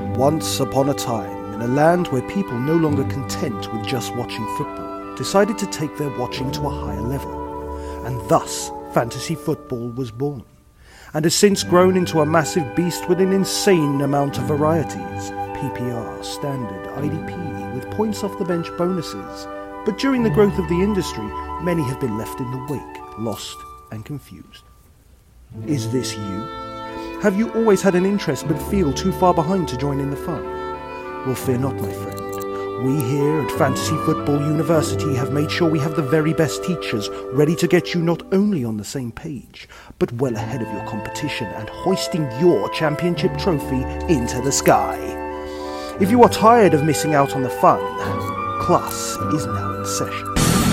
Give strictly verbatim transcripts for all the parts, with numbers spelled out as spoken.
Once upon a time, in a land where people no longer content with just watching football, decided to take their watching to a higher level. And thus, fantasy football was born, and has since grown into a massive beast with an insane amount of varieties. P P R, standard, I D P, with points off the bench bonuses. But during the growth of the industry, many have been left in the wake, lost and confused. Is this you? Have you always had an interest but feel too far behind to join in the fun? Well, fear not, my friend. We here at Fantasy Football University have made sure we have the very best teachers ready to get you not only on the same page, but well ahead of your competition and hoisting your championship trophy into the sky. If you are tired of missing out on the fun, class is now in session.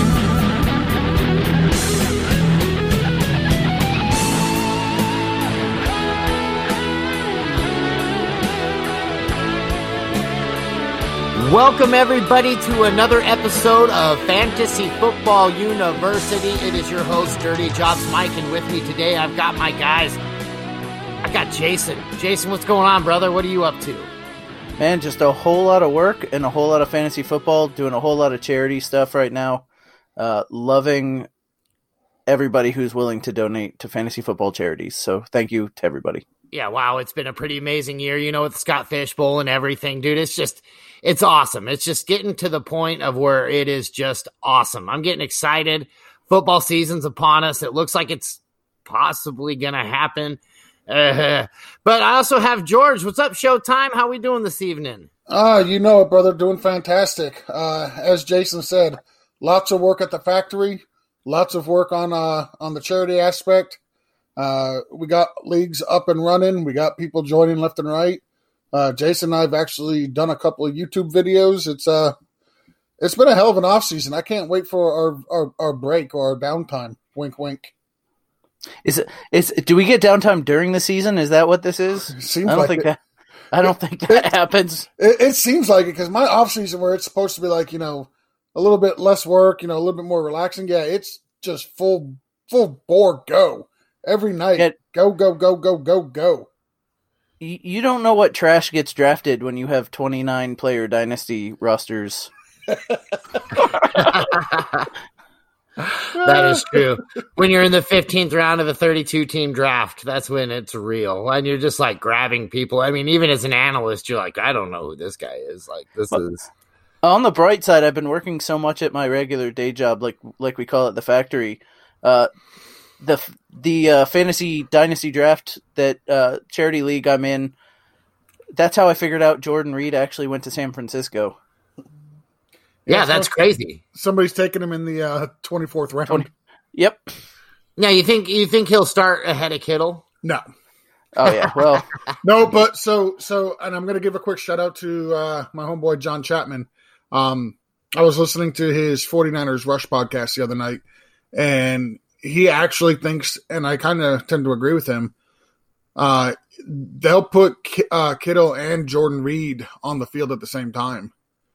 Welcome, everybody, to another episode of Fantasy Football University. It is your host, Dirty Jobs Mike, and with me today, I've got my guys. I got Jason. Jason, what's going on, brother? What are you up to? Man, just a whole lot of work and a whole lot of fantasy football, doing a whole lot of charity stuff right now. Uh, loving everybody who's willing to donate to fantasy football charities. So thank you to everybody. Yeah, wow, it's been a pretty amazing year, you know, with the Scott Fish Bowl and everything, dude. It's just, it's awesome. It's just getting to the point of where it is just awesome. I'm getting excited. Football season's upon us. It looks like it's possibly going to happen. Uh, but I also have George. What's up, Showtime? How we doing this evening? Uh, you know it, brother. Doing fantastic. Uh, as Jason said, lots of work at the factory, lots of work on uh, on the charity aspect. Uh, we got leagues up and running. We got people joining left and right. Uh, Jason and I have actually done a couple of YouTube videos. It's uh, it's been a hell of an off season. I can't wait for our, our, our break or our downtime. Wink, wink. Is it? Is do we get downtime during the season? Is that what this is? It seems I don't like think it. that. I don't think that it, happens. It, it seems like it because my off season, where it's supposed to be like you know a little bit less work, you know, a little bit more relaxing. Yeah, it's just full full bore go. Every night, Get, go, go, go, go, go, go. you, you don't know what trash gets drafted when you have twenty-nine player dynasty rosters. That is true. When you're in the fifteenth round of a thirty-two team draft, that's when it's real. And you're just like grabbing people. I mean, even as an analyst, you're like, I don't know who this guy is. Like, this but, is. On the bright side, I've been working so much at my regular day job, like like we call it the factory. Uh, the the uh, fantasy dynasty draft that uh, charity league I'm in, that's how I figured out Jordan Reed actually went to San Francisco. Yeah, that's crazy. Somebody's taking him in the uh, twenty-fourth round. twenty Yep. Now, you think you think he'll start ahead of Kittle? No. Oh yeah. Well. No, but so so, and I'm going to give a quick shout out to uh, my homeboy John Chapman. Um, I was listening to his 49ers Rush podcast the other night, and he actually thinks, and I kind of tend to agree with him, uh, they'll put uh, Kittle and Jordan Reed on the field at the same time.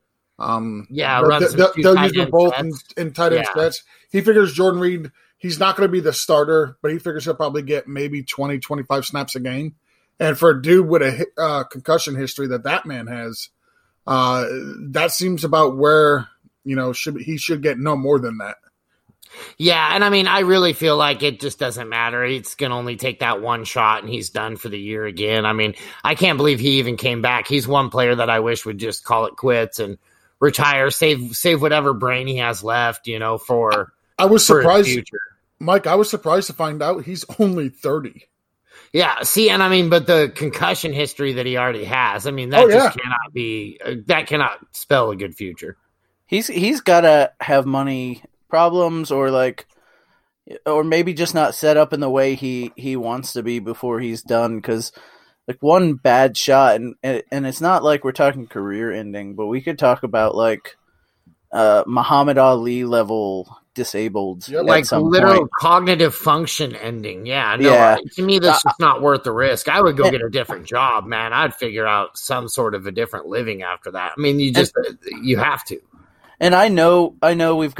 Um, yeah, they'll, run they'll, they'll use them both in, sets. in tight end Yeah. sets. He figures Jordan Reed, he's not going to be the starter, but he figures he'll probably get maybe twenty, twenty-five snaps a game. And for a dude with a uh, concussion history that that man has, uh, that seems about where, you know, should he should get no more than that. Yeah, and I mean, I really feel like it just doesn't matter. It's going to only take that one shot, and he's done for the year again. I mean, I can't believe he even came back. He's one player that I wish would just call it quits and retire, save save whatever brain he has left, you know, for I was for his surprised, future. Mike, I was surprised to find out he's only thirty. Yeah, see, and I mean, but the concussion history that he already has, I mean, that Oh, just yeah. cannot be, uh, that cannot spell a good future. He's he's got to have money problems or like or maybe just not set up in the way he, he wants to be before he's done, because like one bad shot and and it's not like we're talking career ending, but we could talk about like uh, Muhammad Ali level disabled, Yep. at Like some literal point. cognitive function ending. Yeah, no, Yeah. I- to me, that's Uh, just not worth the risk. I would go and- get a different job, man. I'd figure out some sort of a different living after that. I mean, you just, you have to. And I know I know we've got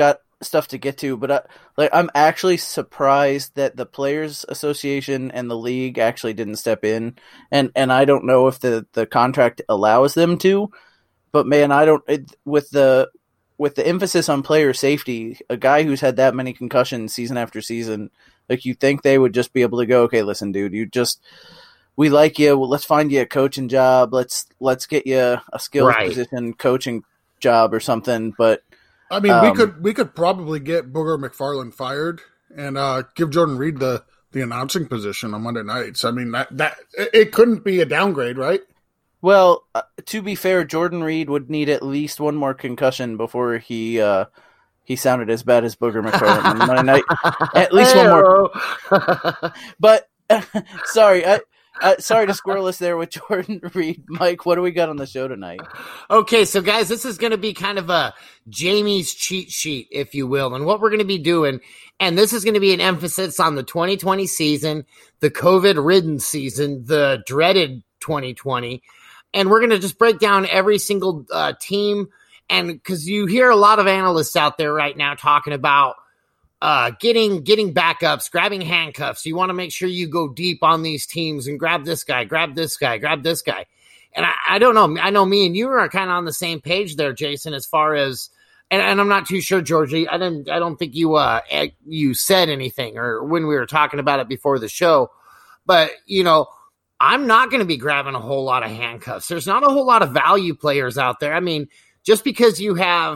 stuff to get to, but I, like I'm actually surprised that the Players Association and the league actually didn't step in, and and I don't know if the, the contract allows them to, but man, I don't it, with the with the emphasis on player safety, a guy who's had that many concussions season after season, like you think they would just be able to go, okay, listen, dude, you just we like you, well, let's find you a coaching job, let's let's get you a skills right. position coaching job or something, but. I mean, um, we could we could probably get Booger McFarland fired and uh, give Jordan Reed the, the announcing position on Monday nights. I mean, that that it couldn't be a downgrade, right? Well, uh, to be fair, Jordan Reed would need at least one more concussion before he uh, he sounded as bad as Booger McFarland on Monday night. At least Hey-o. one more. But uh, sorry, I. Uh, sorry to squirrel us there with Jordan Reed. Mike, what do we got on the show tonight? Okay, so guys, this is going to be kind of a Jamie's cheat sheet, if you will. And what we're going to be doing, and this is going to be an emphasis on the twenty twenty season, the COVID-ridden season, the dreaded twenty twenty. And we're going to just break down every single uh, team. And because you hear a lot of analysts out there right now talking about Uh, getting getting backups, grabbing handcuffs. You want to make sure you go deep on these teams and grab this guy, grab this guy, grab this guy. And I, I don't know. I know me and you are kind of on the same page there, Jason, as far as, and, and I'm not too sure, Georgie. I didn't. I don't think you uh you said anything or when we were talking about it before the show. But you know, I'm not going to be grabbing a whole lot of handcuffs. There's not a whole lot of value players out there. I mean, just because you have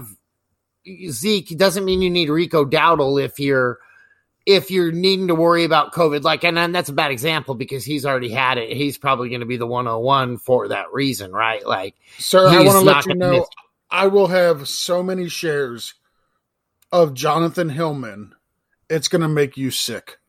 Zeke doesn't mean you need Rico Dowdle if you're if you're needing to worry about COVID. Like, and, and that's a bad example because he's already had it. He's probably going to be the one oh one for that reason, right? Like, sir, I want to let you know, miss- I will have so many shares of Jonathan Hillman. It's going to make you sick.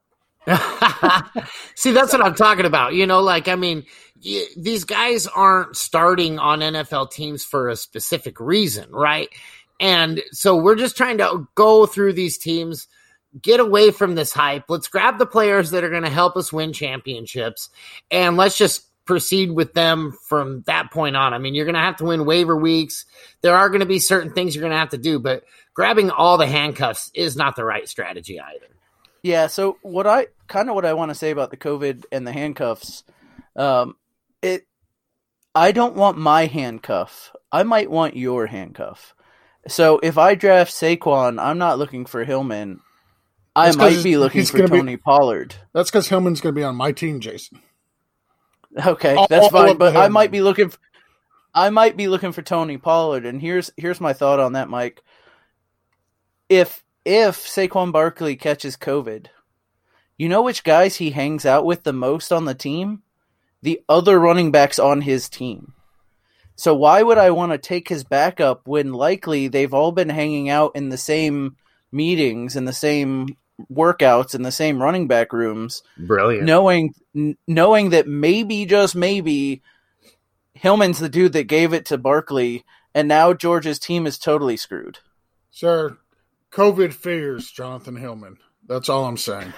See, that's what I'm talking about. You know, like, I mean, y- these guys aren't starting on N F L teams for a specific reason, right? And so we're just trying to go through these teams, get away from this hype. Let's grab the players that are going to help us win championships, and let's just proceed with them from that point on. I mean, you're going to have to win waiver weeks. There are going to be certain things you're going to have to do, but grabbing all the handcuffs is not the right strategy either. Yeah, so what I kind of what I want to say about the COVID and the handcuffs, um, it I don't want my handcuff. I might want your handcuff. So if I draft Saquon, I'm not looking for Hillman. I that's might be looking for Tony be, Pollard. That's because Hillman's going to be on my team, Jason. Okay, all, that's fine. But I might be looking. For, I might be looking for Tony Pollard, and here's here's my thought on that, Mike. If if Saquon Barkley catches COVID, you know which guys he hangs out with the most on the team? The other running backs on his team. So why would I want to take his backup when likely they've all been hanging out in the same meetings and the same workouts in the same running back rooms? Brilliant. Knowing knowing that maybe, just maybe, Hillman's the dude that gave it to Barkley, and now George's team is totally screwed. Sir, COVID fears Jonathan Hillman. That's all I'm saying.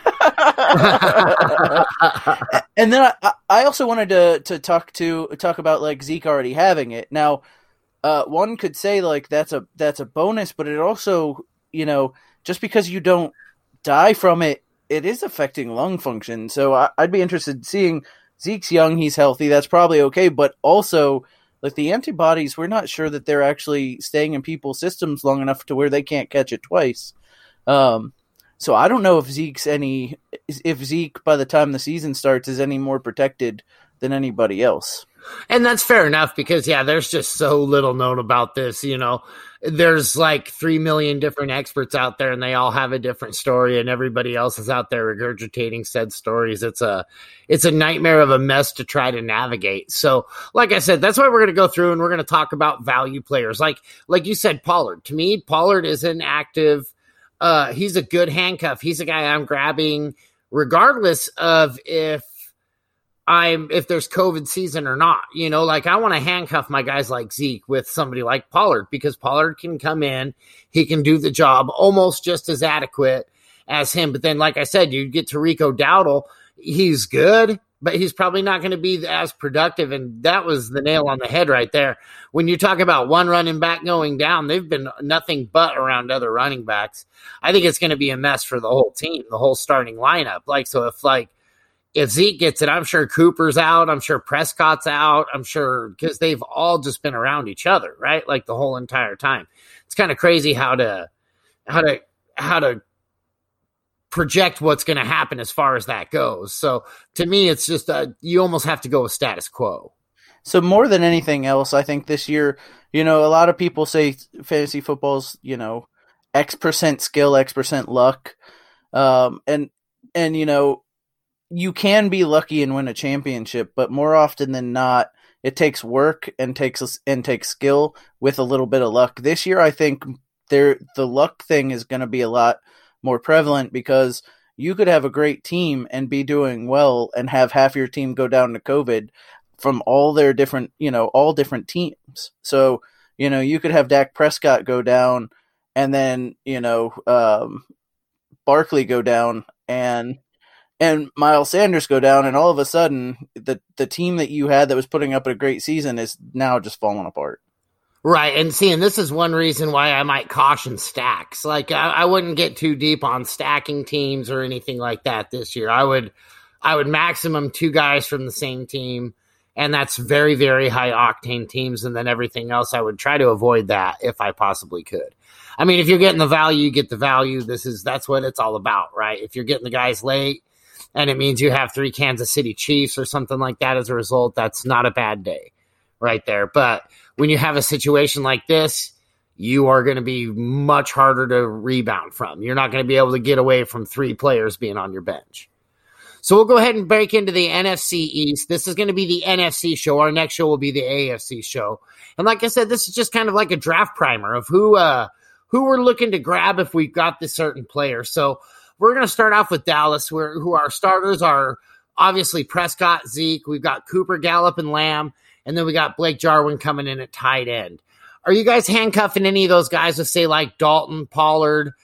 And then I, I also wanted to, to talk to talk about like Zeke already having it. Now, uh, one could say like that's a that's a bonus, but it also, you know, just because you don't die from it, it is affecting lung function. So I, I'd be interested in seeing Zeke's young, he's healthy, that's probably okay. But also, like the antibodies, we're not sure that they're actually staying in people's systems long enough to where they can't catch it twice. Um, So I don't know if Zeke's any, if Zeke by the time the season starts is any more protected than anybody else. And that's fair enough because, yeah, there's just so little known about this. You know, there's like three million different experts out there and they all have a different story and everybody else is out there regurgitating said stories. It's a, it's a nightmare of a mess to try to navigate. So like I said, that's why we're going to go through and we're going to talk about value players. Like, like you said, Pollard. To me, Pollard is an active. Uh, he's a good handcuff. He's a guy I'm grabbing regardless of if I'm, if there's COVID season or not, you know, like I want to handcuff my guys like Zeke with somebody like Pollard because Pollard can come in, he can do the job almost just as adequate as him. But then, like I said, you get to Rico Dowdle, he's good, but he's probably not going to be as productive. And that was the nail on the head right there. When you talk about one running back going down, they've been nothing but around other running backs. I think it's going to be a mess for the whole team, the whole starting lineup. Like, so if like, if Zeke gets it, I'm sure Cooper's out. I'm sure Prescott's out. I'm sure because they've all just been around each other, right? Like the whole entire time. It's kind of crazy how to, how to, how to project what's going to happen as far as that goes. So to me, it's just uh, you almost have to go with status quo. So more than anything else, I think this year, you know, a lot of people say fantasy football's, you know, X percent skill, X percent luck. Um, and, and, you know, you can be lucky and win a championship, but more often than not, it takes work and takes and takes skill with a little bit of luck. This year, I think there the luck thing is going to be a lot more prevalent because you could have a great team and be doing well and have half your team go down to COVID from all their different, you know, all different teams. So, you know, you could have Dak Prescott go down and then, you know, um, Barkley go down and and Miles Sanders go down, and all of a sudden, the the team that you had that was putting up a great season is now just falling apart. Right, and see, and this is one reason why I might caution stacks. Like, I, I wouldn't get too deep on stacking teams or anything like that this year. I would, I would maximum two guys from the same team, and that's very, very high octane teams, and then everything else I would try to avoid that if I possibly could. I mean, if you're getting the value, you get the value. This is that's what it's all about, right? If you're getting the guys late, and it means you have three Kansas City Chiefs or something like that as a result, that's not a bad day right there. But when you have a situation like this, you are going to be much harder to rebound from. You're not going to be able to get away from three players being on your bench. So we'll go ahead and break into the N F C East. This is going to be the N F C show. Our next show will be the A F C show. And like I said, this is just kind of like a draft primer of who uh, who we're looking to grab if we've got this certain player. So we're going to start off with Dallas, where who our starters are obviously Prescott, Zeke. We've got Cooper, Gallup, and Lamb. And then we got Blake Jarwin coming in at tight end. Are you guys handcuffing any of those guys with, say, like Dalton, Pollard?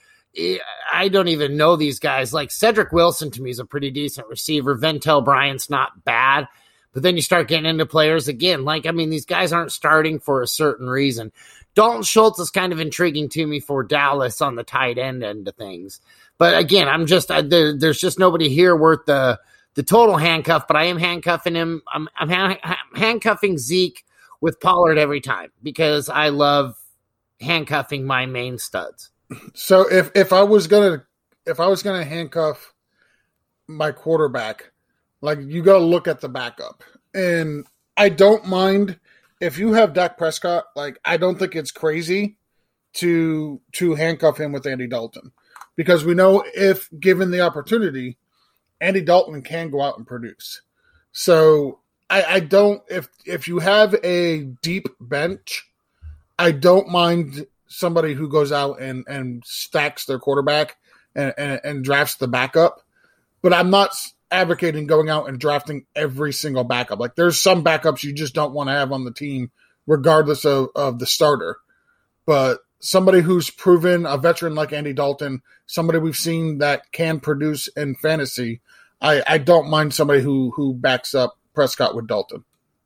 I don't even know these guys. Like Cedric Wilson, to me, is a pretty decent receiver. Ventel Bryant's not bad. But then you start getting into players again. Like, I mean, these guys aren't starting for a certain reason. Dalton Schultz is kind of intriguing to me for Dallas on the tight end end of things. But again, I'm just I, there, there's just nobody here worth the the total handcuff. But I am handcuffing him. I'm, I'm ha- handcuffing Zeke with Pollard every time because I love handcuffing my main studs. So if if I was gonna if I was gonna handcuff my quarterback, like you got to look at the backup, and I don't mind if you have Dak Prescott. Like I don't think it's crazy to to handcuff him with Andy Dalton. Because we know if given the opportunity, Andy Dalton can go out and produce. So I, I don't if if you have a deep bench, I don't mind somebody who goes out and, and stacks their quarterback and, and, and drafts the backup. But I'm not advocating going out and drafting every single backup. Like there's some backups you just don't want to have on the team, regardless of, of the starter. But somebody who's proven a veteran like Andy Dalton, somebody we've seen that can produce in fantasy, I, I don't mind somebody who, who backs up Prescott with Dalton.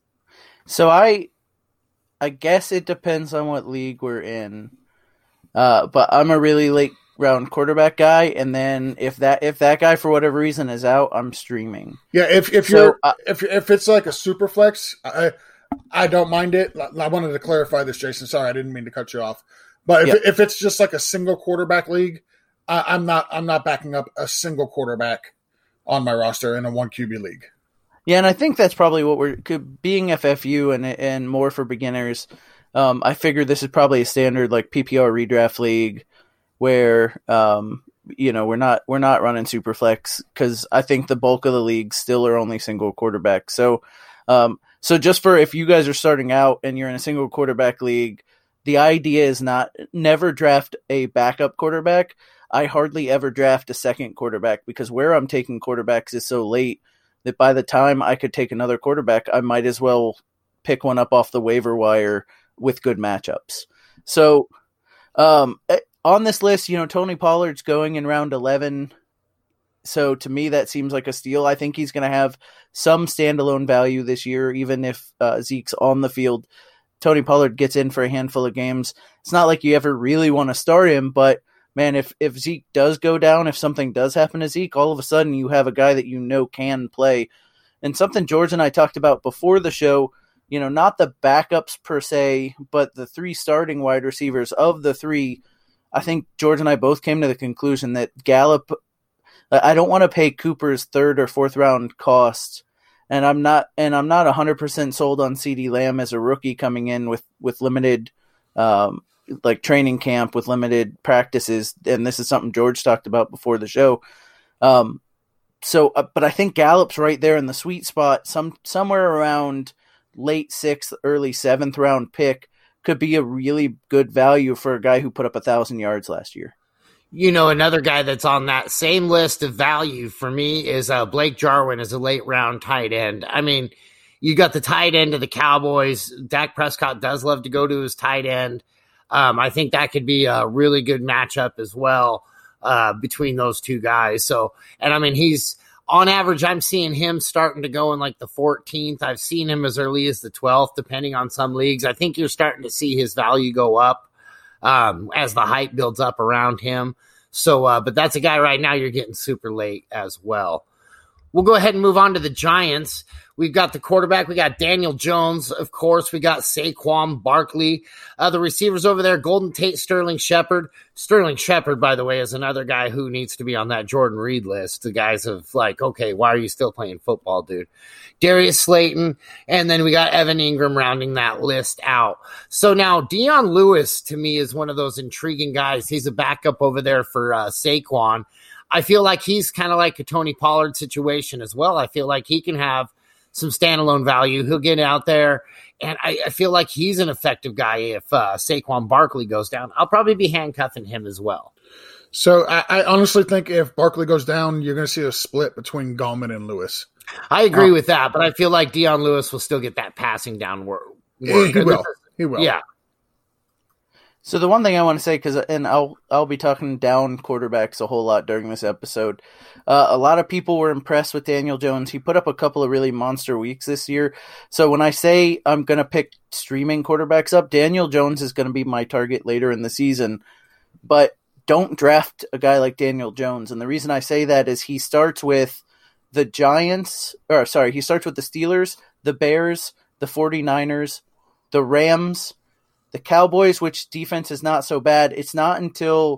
So I I guess it depends on what league we're in. Uh, but I'm a really late round quarterback guy, and then if that if that guy for whatever reason is out, I'm streaming. Yeah, if if so, you're uh, if if it's like a super flex, I I don't mind it. I wanted to clarify this, Jason. Sorry, I didn't mean to cut you off. But if yeah. if it's just like a single quarterback league, I, I'm not I'm not backing up a single quarterback on my roster in a one Q B league. Yeah, and I think that's probably what we're being F F U and and more for beginners. Um, I figure this is probably a standard like P P R redraft league where um, you know we're not we're not running super flex because I think the bulk of the leagues still are only single quarterback. So um, so just for if you guys are starting out and you're in a single quarterback league. The idea is not never draft a backup quarterback. I hardly ever draft a second quarterback because where I'm taking quarterbacks is so late that by the time I could take another quarterback, I might as well pick one up off the waiver wire with good matchups. So um, on this list, you know, Tony Pollard's going in round eleven. So to me, that seems like a steal. I think he's going to have some standalone value this year, even if uh, Zeke's on the field. Tony Pollard gets in for a handful of games. It's not like you ever really want to start him, but man, if, if Zeke does go down, if something does happen to Zeke, all of a sudden you have a guy that you know can play. And something George and I talked about before the show, you know, not the backups per se, but the three starting wide receivers. Of the three, I think George and I both came to the conclusion that Gallup, I don't want to pay Cooper's third or fourth round cost. And I'm not, and I'm not one hundred percent sold on CeeDee Lamb as a rookie coming in with, with limited, um, like training camp with limited practices. And this is something George talked about before the show. Um, so, uh, but I think Gallup's right there in the sweet spot, some, somewhere around late sixth, early seventh round pick could be a really good value for a guy who put up a thousand yards last year. You know, another guy that's on that same list of value for me is uh, Blake Jarwin as a late round tight end. I mean, you got the tight end of the Cowboys. Dak Prescott does love to go to his tight end. Um, I think that could be a really good matchup as well uh, between those two guys. So, and I mean, he's on average, I'm seeing him starting to go in like the fourteenth. I've seen him as early as the twelfth, depending on some leagues. I think you're starting to see his value go up um, as the hype builds up around him. So, uh, but that's a guy right now you're getting super late as well. We'll go ahead and move on to the Giants. We've got the quarterback. We got Daniel Jones, of course. We got Saquon Barkley. Uh, the receivers over there, Golden Tate, Sterling Shepard. Sterling Shepard, by the way, is another guy who needs to be on that Jordan Reed list. The guys of like, okay, why are you still playing football, dude? Darius Slayton. And then we got Evan Ingram rounding that list out. So now Dion Lewis, to me, is one of those intriguing guys. He's a backup over there for uh, Saquon. I feel like he's kind of like a Tony Pollard situation as well. I feel like he can have some standalone value. He'll get out there, and I, I feel like he's an effective guy if uh, Saquon Barkley goes down. I'll probably be handcuffing him as well. So I, I honestly think if Barkley goes down, you're going to see a split between Gallman and Lewis. I agree uh, with that, but I feel like Dion Lewis will still get that passing down work. He will. He will. Yeah. So the one thing I want to say, because and I'll I'll be talking down quarterbacks a whole lot during this episode. Uh, a lot of people were impressed with Daniel Jones. He put up a couple of really monster weeks this year. So when I say I'm going to pick streaming quarterbacks up, Daniel Jones is going to be my target later in the season. But don't draft a guy like Daniel Jones. And the reason I say that is he starts with the Giants, or sorry, he starts with the Steelers, the Bears, the 49ers, the Rams, the Cowboys, which defense is not so bad. It's not until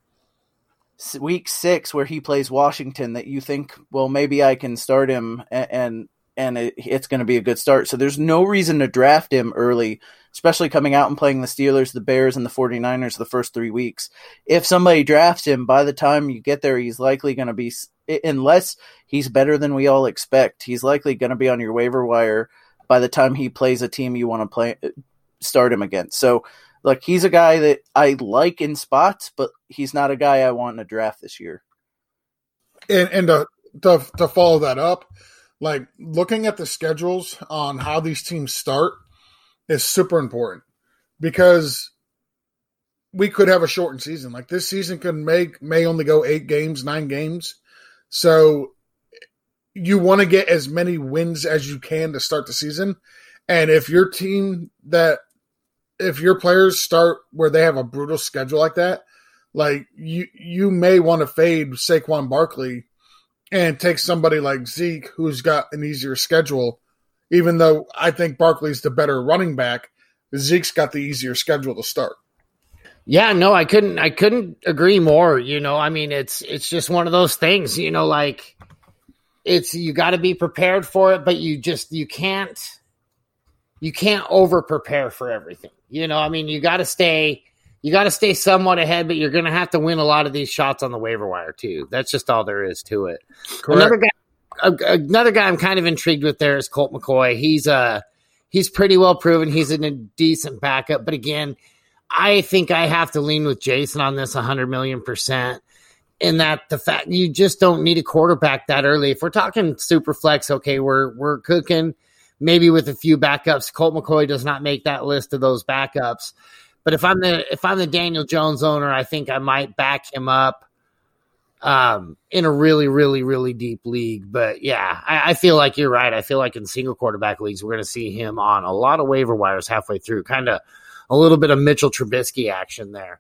week six where he plays Washington that you think, well, maybe I can start him and and, and it, it's going to be a good start. So there's no reason to draft him early, especially coming out and playing the Steelers, the Bears, and the 49ers the first three weeks. If somebody drafts him, by the time you get there, he's likely going to be, unless he's better than we all expect, he's likely going to be on your waiver wire by the time he plays a team you want to play. Start him against. So, like, he's a guy that I like in spots, but he's not a guy I want in a draft this year. And, and to, to to follow that up, like looking at the schedules on how these teams start is super important because we could have a shortened season. Like this season can make may only go eight games, nine games. So you want to get as many wins as you can to start the season. And if your team that if your players start where they have a brutal schedule like that, like you you may want to fade Saquon Barkley and take somebody like Zeke who's got an easier schedule. Even though I think Barkley's the better running back, Zeke's got the easier schedule to start. Yeah, no, I couldn't I couldn't agree more. You know, I mean it's it's just one of those things, you know, like it's you got to be prepared for it, but you just you can't You can't over prepare for everything. You know, I mean, you got to stay, you got to stay somewhat ahead, but you're going to have to win a lot of these shots on the waiver wire too. That's just all there is to it. Correct. Another guy, another guy I'm kind of intrigued with there is Colt McCoy. He's uh he's pretty well proven. He's in a decent backup, but again, I think I have to lean with Jason on this one hundred million percent. In that the fact you just don't need a quarterback that early. If we're talking super flex, okay, we're we're cooking. Maybe with a few backups. Colt McCoy does not make that list of those backups. But if I'm the if I'm the Daniel Jones owner, I think I might back him up um, in a really, really, really deep league. But yeah, I, I feel like you're right. I feel like in single quarterback leagues, we're going to see him on a lot of waiver wires halfway through, kind of a little bit of Mitchell Trubisky action there.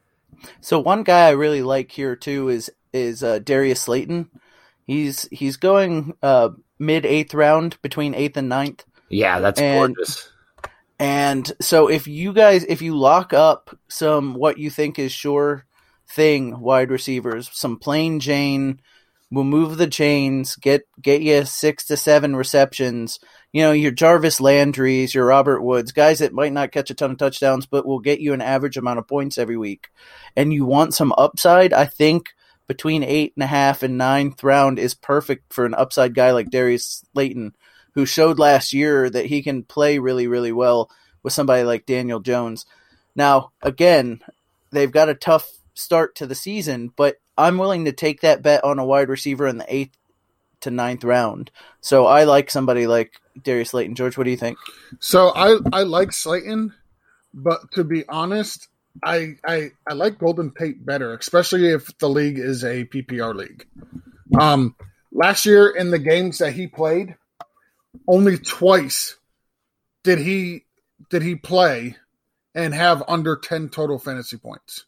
So one guy I really like here too is is uh, Darius Slayton. He's he's going uh, mid eighth round, between eighth and ninth. Yeah, that's and, gorgeous. And so if you guys, if you lock up some what you think is sure thing wide receivers, some plain Jane, we'll move the chains, get get you six to seven receptions. You know, your Jarvis Landrys, your Robert Woods, guys that might not catch a ton of touchdowns, but will get you an average amount of points every week. And you want some upside, I think between eight and a half and ninth round is perfect for an upside guy like Darius Slayton, who showed last year that he can play really, really well with somebody like Daniel Jones. Now, again, they've got a tough start to the season, but I'm willing to take that bet on a wide receiver in the eighth to ninth round. So I like somebody like Darius Slayton. George, what do you think? So I, I like Slayton, but to be honest, I, I I like Golden Tate better, especially if the league is a P P R league. Um, last year in the games that he played, only twice did he did he play and have under ten total fantasy points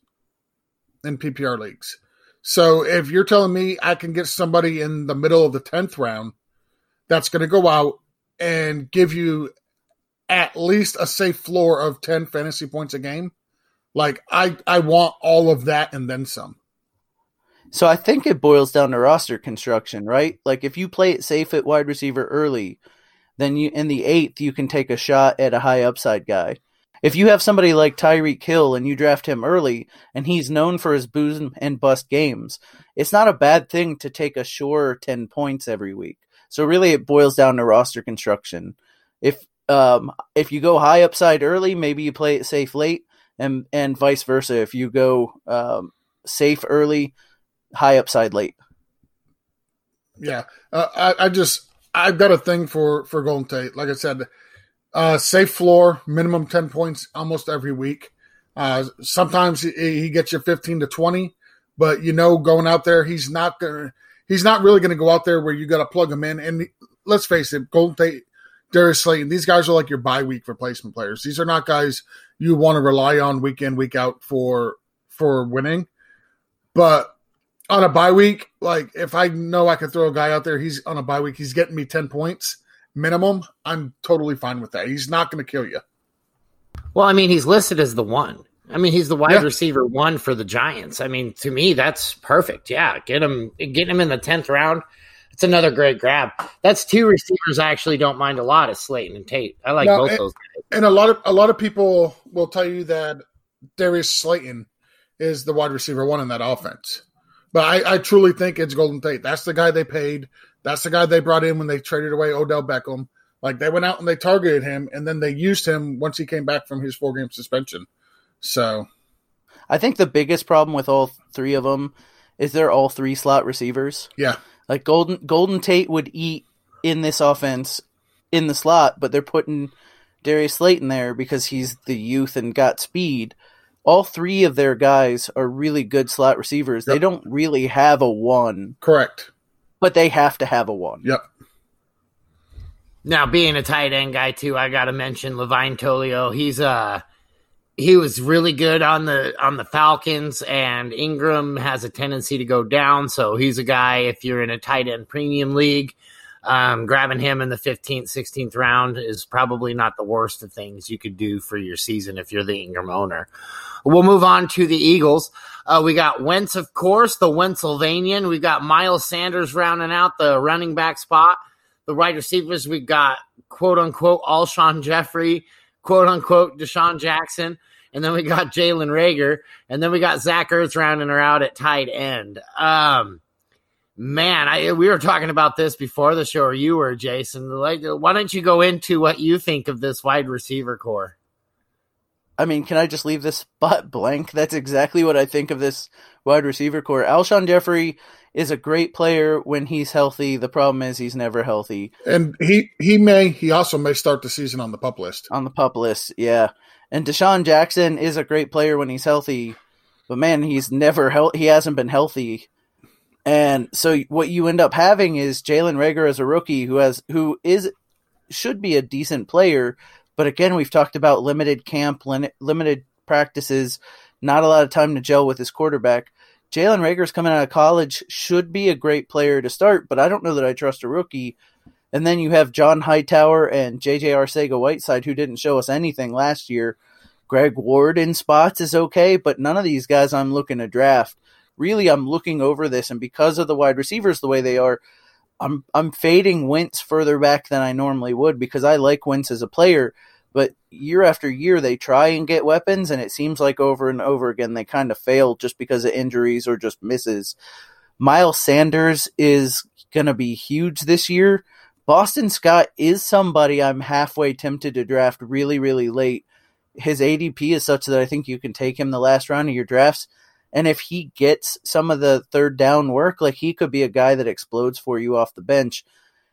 in P P R leagues. So if you're telling me I can get somebody in the middle of the tenth round that's going to go out and give you at least a safe floor of ten fantasy points a game, like I, I want all of that and then some. So I think it boils down to roster construction, right? Like if you play it safe at wide receiver early, then you in the eighth you can take a shot at a high upside guy. If you have somebody like Tyreek Hill and you draft him early and he's known for his booze and bust games, it's not a bad thing to take a sure ten points every week. So really it boils down to roster construction. If um, if you go high upside early, maybe you play it safe late, and, and vice versa. If you go um, safe early, high upside late. Yeah, uh, I, I just I've got a thing for, for Golden Tate. Like I said, Uh, safe floor, minimum ten points almost every week. Uh, sometimes he, he gets you fifteen to twenty, but you know, going out there, he's not gonna, he's not really going to go out there where you got to plug him in. And let's face it, Golden Tate, Darius Slayton, these guys are like your bye week replacement players. These are not guys you want to rely on week in, week out for, for winning. But on a bye week, like if I know I can throw a guy out there, he's on a bye week, he's getting me ten points. Minimum, I'm totally fine with that. He's not going to kill you. Well, I mean, he's listed as the one. I mean, he's the wide Yeah. receiver one for the Giants. I mean, to me, that's perfect. Yeah, get him, get him in the tenth round. It's another great grab. That's two receivers I actually don't mind a lot, is Slayton and Tate. I like Now, both and, those guys. And a lot of a lot of people will tell you that Darius Slayton is the wide receiver one in that offense. But I, I truly think it's Golden Tate. That's the guy they paid. That's the guy they brought in when they traded away Odell Beckham. Like, they went out and they targeted him, and then they used him once he came back from his four-game suspension. So, I think the biggest problem with all three of them is they're all three slot receivers. yeah. Like Golden Golden Tate would eat in this offense in the slot, but they're putting Darius Slayton there because he's the youth and got speed. All three of their guys are really good slot receivers. Yep. They don't really have a one, Correct. but they have to have a one. Yep. Now, being a tight end guy too, I got to mention Levine Tolio. He's uh he was really good on the on the Falcons, and Ingram has a tendency to go down. So he's a guy, if you're in a tight end premium league, um, grabbing him in the fifteenth, sixteenth round is probably not the worst of things you could do for your season if you're the Ingram owner. We'll move on to the Eagles. Uh, we got Wentz, of course, the Pennsylvanian. We've got Miles Sanders rounding out the running back spot. The wide receivers, we've got quote-unquote Alshon Jeffrey, quote-unquote Deshaun Jackson, and then we got Jalen Reagor, and then we got Zach Ertz rounding her out at tight end. Um, man, I, we were talking about this before the show, or you were, Jason. Like, why don't you go into what you think of this wide receiver core? I mean, can I just leave this spot blank? That's exactly what I think of this wide receiver core. Alshon Jeffrey is a great player when he's healthy. The problem is he's never healthy. And he, he may, he also may start the season on the pup list. On the pup list, yeah. And Deshaun Jackson is a great player when he's healthy, but man, he's never hel- he hasn't been healthy And so what you end up having is Jalen Reagor as a rookie who has who is should be a decent player, but again, we've talked about limited camp, limited practices, not a lot of time to gel with his quarterback. Jalen Reagor's coming out of college, should be a great player to start, but I don't know that I trust a rookie. And then you have John Hightower and J J Arcega-Whiteside, who didn't show us anything last year. Greg Ward in spots is okay, but none of these guys I'm looking to draft. Really, I'm looking over this, and because of the wide receivers the way they are, I'm I'm fading Wentz further back than I normally would because I like Wentz as a player, but year after year they try and get weapons, and it seems like over and over again they kind of fail just because of injuries or just misses. Miles Sanders is going to be huge this year. Boston Scott is somebody I'm halfway tempted to draft really, really late. His A D P is such that I think you can take him the last round of your drafts. And if he gets some of the third down work, like he could be a guy that explodes for you off the bench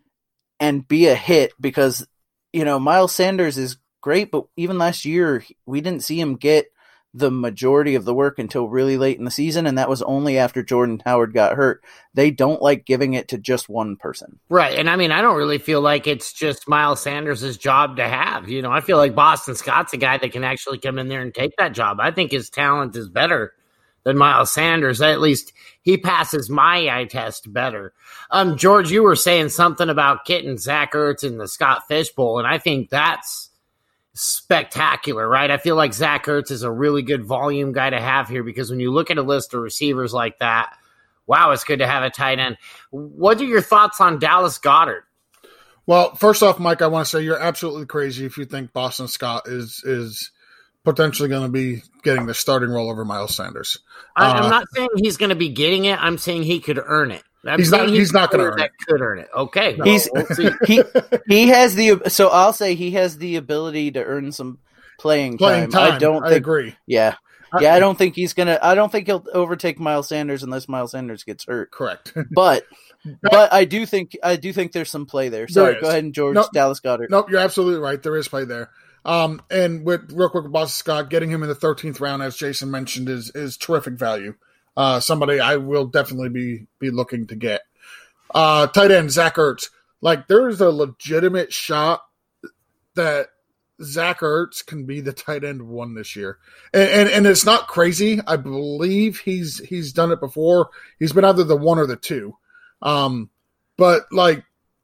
and be a hit because, you know, Miles Sanders is great, but even last year we didn't see him get the majority of the work until really late in the season, and that was only after Jordan Howard got hurt. They don't like giving it to just one person. Right, and I mean, I don't really feel like it's just Miles Sanders' job to have. You know, I feel like Boston Scott's a guy that can actually come in there and take that job. I think his talent is better than Miles Sanders. At least he passes my eye test better. Um, George, you were saying something about getting Zach Ertz in the Scott Fish Bowl, and I think that's spectacular, right? I feel like Zach Ertz is a really good volume guy to have here because when you look at a list of receivers like that, wow, it's good to have a tight end. What are your thoughts on Dallas Goedert? Well, first off, Mike, I want to say you're absolutely crazy if you think Boston Scott is is potentially going to be getting the starting role over Miles Sanders. I, I'm uh, not saying he's going to be getting it. I'm saying he could earn it. I'm he's not. He's not going to earn that it. Could earn it. Okay, no, he's we'll see. he he has the so I'll say he has the ability to earn some playing, playing time. time. I don't. I think, agree. Yeah, yeah. I don't think he's gonna. I don't think he'll overtake Miles Sanders unless Miles Sanders gets hurt. Correct. But but I do think I do think there's some play there. Sorry, there go ahead and George nope. Dallas Goedert. Nope, you're absolutely right. There is play there. Um, and with real quick, Boston Scott getting him in the thirteenth round, as Jason mentioned, is is terrific value. Uh, somebody I will definitely be be looking to get. Uh, tight end Zach Ertz. Like there is a legitimate shot that Zach Ertz can be the tight end one this year, and, and and it's not crazy. I believe he's he's done it before. He's been either the one or the two. Um, but like,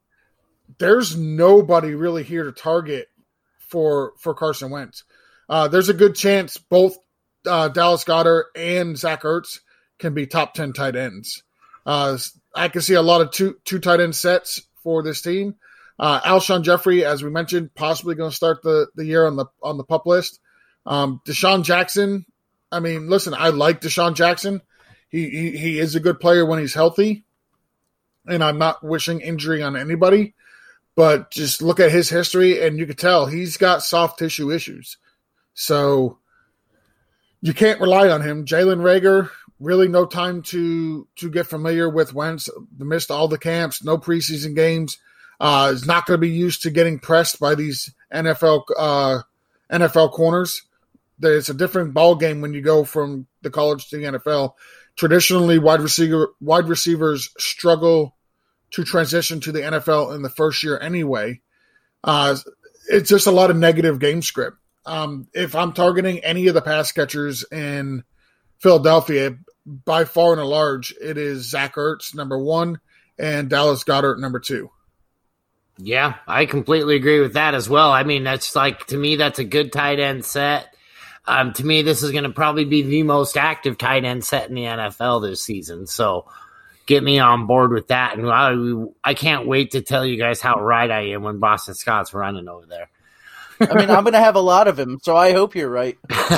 there's nobody really here to target for for Carson Wentz. Uh, there's a good chance both uh, Dallas Goedert and Zach Ertz can be top ten tight ends. Uh, I can see a lot of two two tight end sets for this team. Uh, Alshon Jeffrey, as we mentioned, possibly going to start the, the year on the on the pup list. Um, Deshaun Jackson. I mean, listen, I like Deshaun Jackson. He, he he is a good player when he's healthy, and I'm not wishing injury on anybody. But just look at his history, and you can tell he's got soft tissue issues. So you can't rely on him. Jalen Reagor, really no time to to get familiar with Wentz. Missed all the camps, no preseason games. Uh, is not going to be used to getting pressed by these N F L uh, N F L corners. It's a different ball game when you go from the college to the N F L. Traditionally, wide receiver wide receivers struggle to transition to the N F L in the first year anyway. Uh, it's just a lot of negative game script. Um, if I'm targeting any of the pass catchers in Philadelphia, by far and large, it is Zach Ertz, number one, and Dallas Goedert, number two. Yeah, I completely agree with that as well. I mean, that's like, to me, that's a good tight end set. Um, to me, this is going to probably be the most active tight end set in the N F L this season. So get me on board with that. And I, I can't wait to tell you guys how right I am when Boston Scott's running over there. I mean, I'm going to have a lot of him, so I hope you're right.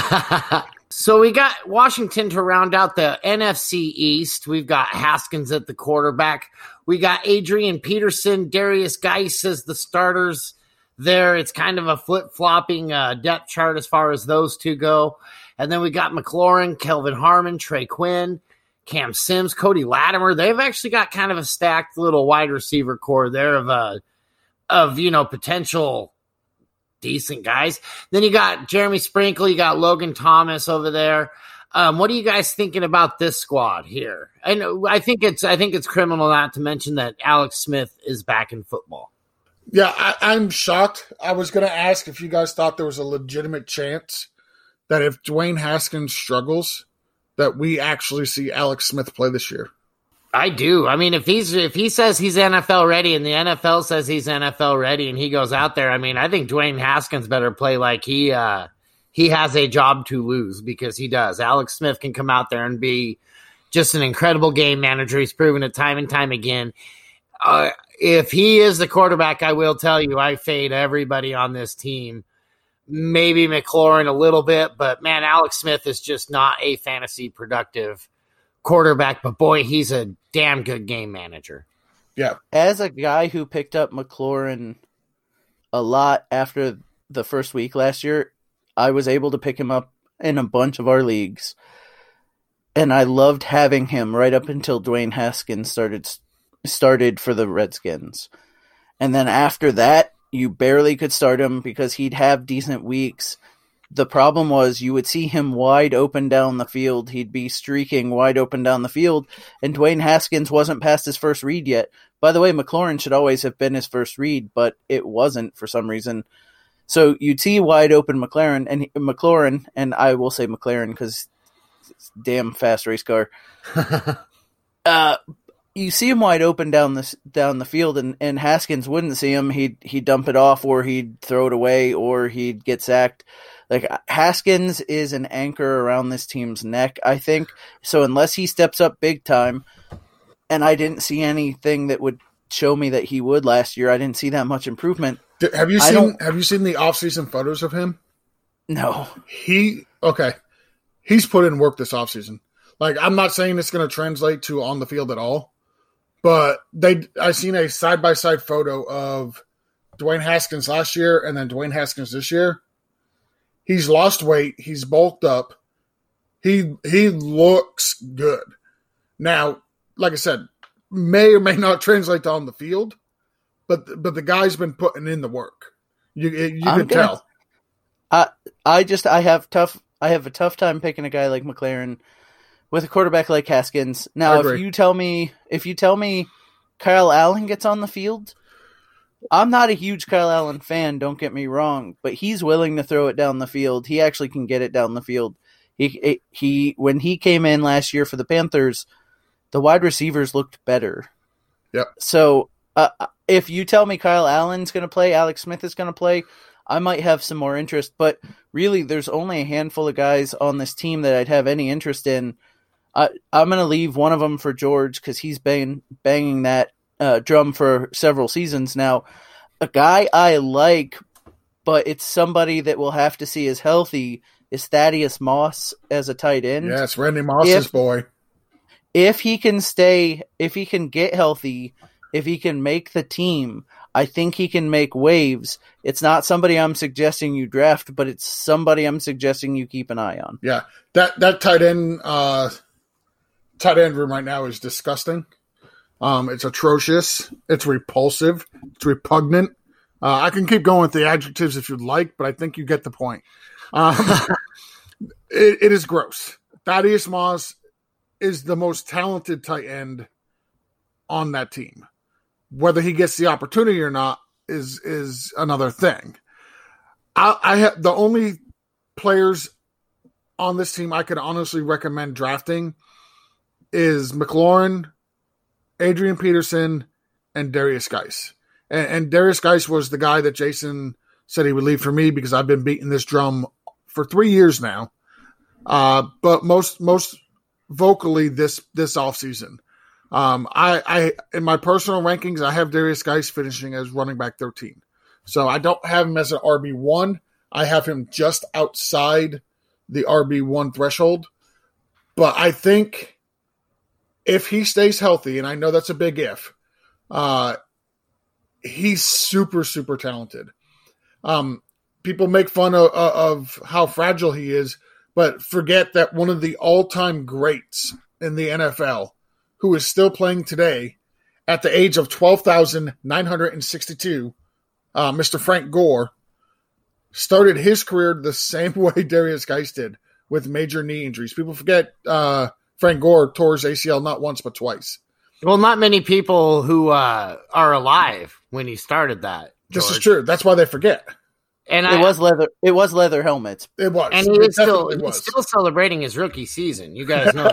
So we got Washington to round out the N F C East. We've got Haskins at the quarterback. We got Adrian Peterson, Darius Geis as the starters there. It's kind of a flip-flopping uh, depth chart as far as those two go. And then we got McLaurin, Kelvin Harmon, Trey Quinn, Cam Sims, Cody Latimer. They've actually got kind of a stacked little wide receiver core there of, uh, of you know, potential decent guys. Then you got Jeremy Sprinkle, you got Logan Thomas over there. Um, what are you guys thinking about this squad here? And I think it's I think it's criminal not to mention that Alex Smith is back in football. Yeah, I, I'm shocked. I was going to ask if you guys thought there was a legitimate chance that if Dwayne Haskins struggles, that we actually see Alex Smith play this year. I do. I mean, if he's if he says he's N F L ready and the N F L says he's N F L ready and he goes out there, I mean, I think Dwayne Haskins better play like he uh, he has a job to lose, because he does. Alex Smith can come out there and be just an incredible game manager. He's proven it time and time again. Uh, if he is the quarterback, I will tell you, I fade everybody on this team. Maybe McLaurin a little bit, but man, Alex Smith is just not a fantasy productive quarterback, but boy, he's a damn good game manager. Yeah. As a guy who picked up McLaurin a lot after the first week last year, I was able to pick him up in a bunch of our leagues, and I loved having him right up until Dwayne Haskins started started for the Redskins. And then after that, you barely could start him because he'd have decent weeks. The problem was you would see him wide open down the field. He'd be streaking wide open down the field, and Dwayne Haskins wasn't past his first read yet. By the way, McLaurin should always have been his first read, but it wasn't for some reason. So you'd see wide open McLaren and McLaurin, and I will say McLaren because it's a damn fast race car. uh, you see him wide open down the down the field, and, and Haskins wouldn't see him. He'd he'd dump it off, or he'd throw it away, or he'd get sacked. Like, Haskins is an anchor around this team's neck, I think. So unless he steps up big time, and I didn't see anything that would show me that he would last year. I didn't see that much improvement. Have you seen Have you seen the offseason photos of him? No. He okay. He's put in work this offseason. Like, I'm not saying it's going to translate to on the field at all, but they I seen a side by side photo of Dwayne Haskins last year and then Dwayne Haskins this year. He's lost weight. He's bulked up. He he looks good. Now, like I said, may or may not translate to on the field, but but the guy's been putting in the work. You you can tell. I I just I have tough I have a tough time picking a guy like McLaren with a quarterback like Haskins. Now, if you tell me if you tell me Kyle Allen gets on the field, I'm not a huge Kyle Allen fan, don't get me wrong, but he's willing to throw it down the field. He actually can get it down the field. He he when he came in last year for the Panthers, the wide receivers looked better. Yep. So uh, if you tell me Kyle Allen's going to play, Alex Smith is going to play, I might have some more interest. But really, there's only a handful of guys on this team that I'd have any interest in. I, I'm going to leave one of them for George because he's been banging that uh, drum for several seasons now. A guy I like, but it's somebody that we'll have to see is healthy, is Thaddeus Moss as a tight end. Yes, Randy Moss's if, boy. If he can stay, if he can get healthy, if he can make the team, I think he can make waves. It's not somebody I'm suggesting you draft, but it's somebody I'm suggesting you keep an eye on. Yeah, that that tight end, uh, tight end room right now is disgusting. Um, it's atrocious. It's repulsive. It's repugnant. Uh, I can keep going with the adjectives if you'd like, but I think you get the point. Um, it, it is gross. Thaddeus Moss is the most talented tight end on that team. Whether he gets the opportunity or not is is another thing. I, I have the only players on this team I could honestly recommend drafting is McLaurin, Adrian Peterson, and Darius Geis. And, and Darius Geis was the guy that Jason said he would leave for me because I've been beating this drum for three years now. Uh, but most most vocally this this offseason. Um, I, I in my personal rankings, I have Darius Geis finishing as running back thirteen. So I don't have him as an R B one. I have him just outside the R B one threshold. But I think if he stays healthy, and I know that's a big if, uh, he's super, super talented. Um, people make fun of, of how fragile he is, but forget that one of the all-time greats in the N F L, who is still playing today at the age of twelve thousand nine hundred sixty-two, uh, Mister Frank Gore, started his career the same way Darius Geis did, with major knee injuries. People forget uh, Frank Gore tore his A C L not once but twice. Well, not many people who uh, are alive when he started that. George. This is true. That's why they forget. And it I, was leather. It was leather helmets. It was, and he it is still was. he's still celebrating his rookie season. You guys know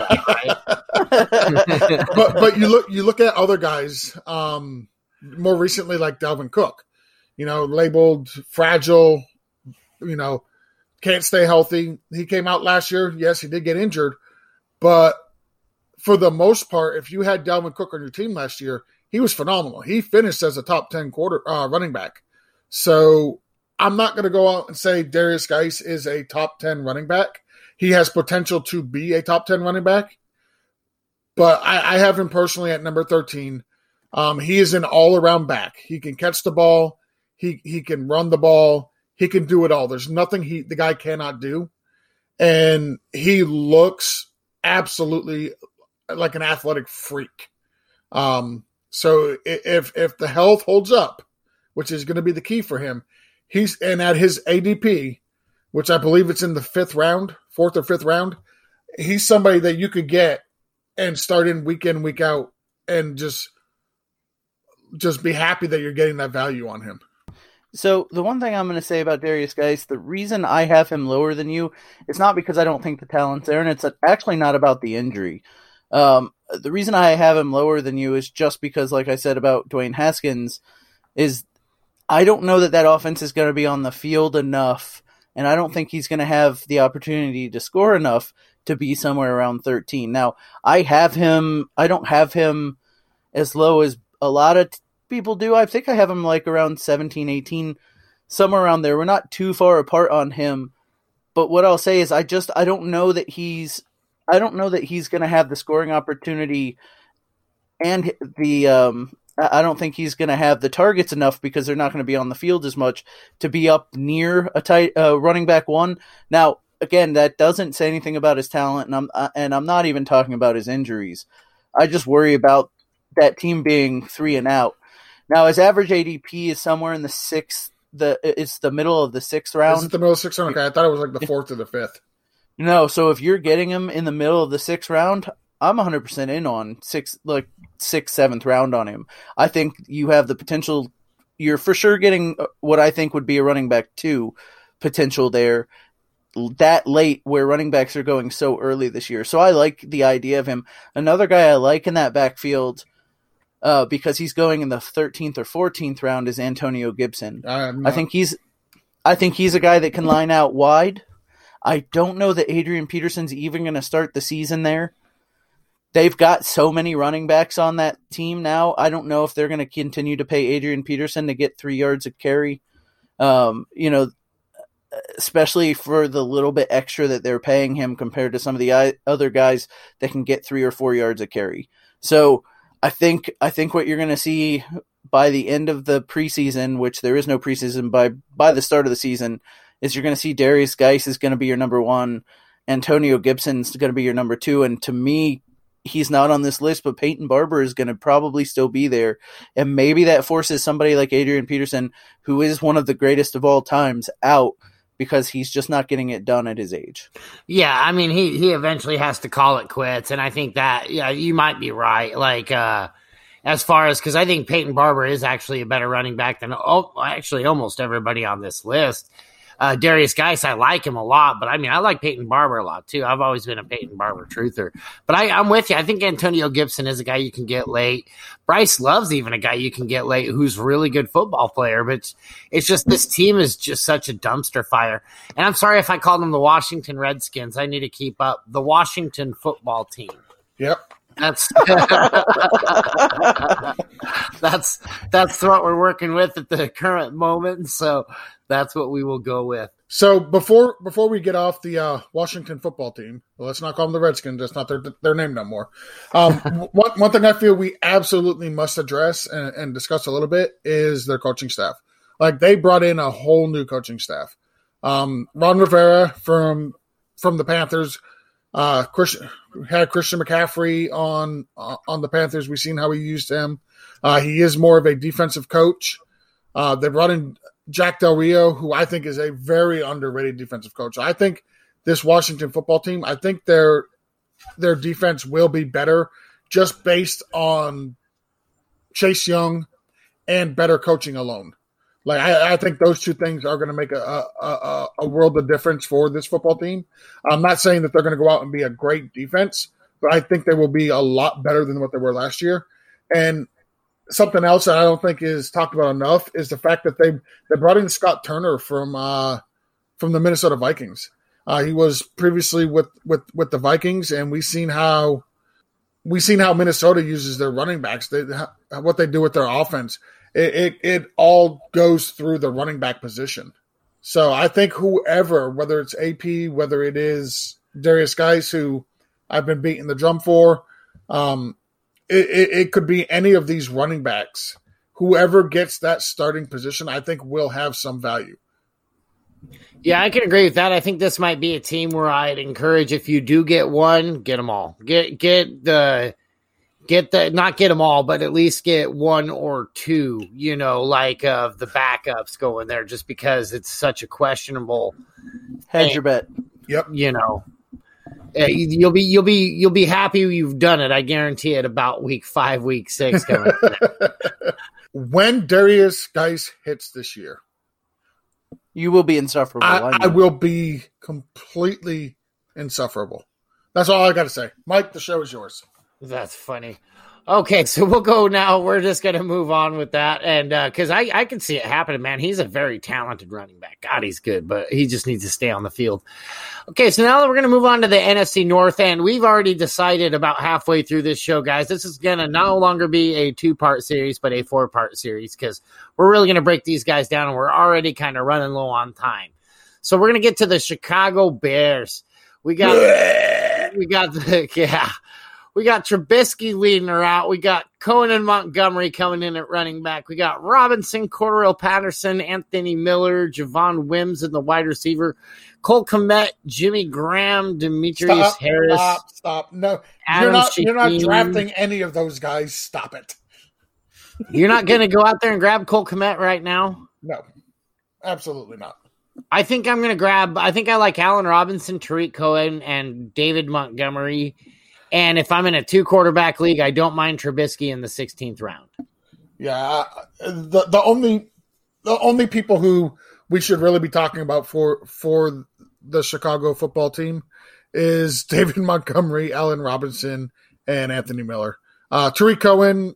that, right? but but you look you look at other guys, um, more recently like Dalvin Cook, you know, labeled fragile, you know, can't stay healthy. He came out last year. Yes, he did get injured, but for the most part, if you had Dalvin Cook on your team last year, he was phenomenal. He finished as a top ten quarter uh, running back. So I'm not going to go out and say Darius Geis is a top ten running back. He has potential to be a top ten running back, but I, I have him personally at number thirteen. Um, he is an all-around back. He can catch the ball. He he can run the ball. He can do it all. There's nothing he the guy cannot do, and he looks absolutely like an athletic freak. Um, so if if the health holds up, which is going to be the key for him, he's and at his A D P, which I believe it's in the fifth round, fourth or fifth round, he's somebody that you could get and start in week in, week out, and just just be happy that you're getting that value on him. So the one thing I'm going to say about Darius Geis, the reason I have him lower than you, it's not because I don't think the talent's there, and it's actually not about the injury. Um, the reason I have him lower than you is just because, like I said about Dwayne Haskins, is I don't know that that offense is going to be on the field enough, and I don't think he's going to have the opportunity to score enough to be somewhere around thirteen. Now, I have him, I don't have him as low as a lot of t- people do. I think I have him like around seventeen, eighteen, somewhere around there. We're not too far apart on him, but what I'll say is I just, I don't know that he's, I don't know that he's going to have the scoring opportunity and the, um, I don't think he's going to have the targets enough because they're not going to be on the field as much to be up near a tight uh, running back one. Now, again, that doesn't say anything about his talent, and I'm uh, and I'm not even talking about his injuries. I just worry about that team being three and out. Now, his average A D P is somewhere in the sixth. The it's the middle of the sixth round. Is it the middle of the sixth round? Okay, I thought it was like the fourth or the fifth. No, so if you're getting him in the middle of the sixth round, I'm one hundred percent in on six, like sixth, seventh round on him. I think you have the potential. You're for sure getting what I think would be a running back two potential there that late where running backs are going so early this year. So I like the idea of him. Another guy I like in that backfield uh, because he's going in the thirteenth or fourteenth round is Antonio Gibson. I think he's, I think he's a guy that can line out wide. I don't know that Adrian Peterson's even going to start the season there. They've got so many running backs on that team now. I don't know if they're going to continue to pay Adrian Peterson to get three yards a carry. Um, you know, especially for the little bit extra that they're paying him compared to some of the other guys that can get three or four yards a carry. So I think I think what you're going to see by the end of the preseason, which there is no preseason, by by the start of the season, is you're going to see Darius Geis is going to be your number one, Antonio Gibson's going to be your number two, and to me, he's not on this list, but Peyton Barber is going to probably still be there. And maybe that forces somebody like Adrian Peterson, who is one of the greatest of all times, out because he's just not getting it done at his age. Yeah, I mean, he, he eventually has to call it quits. And I think that, yeah, you might be right. Like, uh, as far as, because I think Peyton Barber is actually a better running back than oh, actually almost everybody on this list. Uh, Darius Geis, I like him a lot, but I mean, I like Peyton Barber a lot too. I've always been a Peyton Barber truther, but I, I'm with you. I think Antonio Gibson is a guy you can get late. Bryce Love's even a guy you can get late who's a really good football player, but it's, it's just this team is just such a dumpster fire. And I'm sorry if I called them the Washington Redskins. I need to keep up. The Washington football team. Yep. That's that's that's what we're working with at the current moment. So that's what we will go with. So before before we get off the uh, Washington football team, well, let's not call them the Redskins. That's not their their name no more. Um, one one thing I feel we absolutely must address and, and discuss a little bit is their coaching staff. Like they brought in a whole new coaching staff. Um, Ron Rivera from from the Panthers. Uh, Christian had Christian McCaffrey on uh, on the Panthers. We've seen how he used him. Uh, he is more of a defensive coach. Uh, they brought in Jack Del Rio, who I think is a very underrated defensive coach. I think this Washington football team. I think their their defense will be better just based on Chase Young and better coaching alone. Like I, I think those two things are going to make a, a, a world of difference for this football team. I'm not saying that they're going to go out and be a great defense, but I think they will be a lot better than what they were last year. And something else that I don't think is talked about enough is the fact that they they brought in Scott Turner from uh, from the Minnesota Vikings. Uh, he was previously with, with, with the Vikings, and we've seen how we've seen how Minnesota uses their running backs. They, what they do with their offense. It, it it all goes through the running back position. So I think whoever, whether it's A P, whether it is Darius Geis, who I've been beating the drum for, um, it, it, it could be any of these running backs. Whoever gets that starting position, I think will have some value. Yeah, I can agree with that. I think this might be a team where I'd encourage, if you do get one, get them all. Get get the get the not get them all, but at least get one or two. You know, like of uh, the backups going there, just because it's such a questionable. Hedge your bet. Yep. You know, you'll be you'll be you'll be happy you've done it. I guarantee it. About week five, week six coming. When Darius Geis hits this year. You will be insufferable. I, I, I will be completely insufferable. That's all I got to say. Mike, the show is yours. That's funny. Okay, so we'll go now. We're just going to move on with that. And because uh, I, I can see it happening, man. He's a very talented running back. God, he's good, but he just needs to stay on the field. Okay, so now we're going to move on to the N F C North. And we've already decided about halfway through this show, guys, this is going to no longer be a two-part series, but a four-part series, because we're really going to break these guys down, and we're already kind of running low on time. So we're going to get to the Chicago Bears. We got, we got the, yeah. We got Trubisky leading her out. We got Cohen and Montgomery coming in at running back. We got Robinson, Cordell Patterson, Anthony Miller, Javon Wims in the wide receiver, Cole Kmet, Jimmy Graham, Demetrius stop, Harris. Stop, stop. No, Adam you're not, Shaheen. you're not drafting any of those guys. Stop it. You're not going to go out there and grab Cole Kmet right now? No, absolutely not. I think I'm going to grab – I think I like Allen Robinson, Tariq Cohen, and David Montgomery. And if I'm in a two-quarterback league, I don't mind Trubisky in the sixteenth round. Yeah, the the only the only people who we should really be talking about for for the Chicago football team is David Montgomery, Allen Robinson, and Anthony Miller. Uh, Tariq Cohen,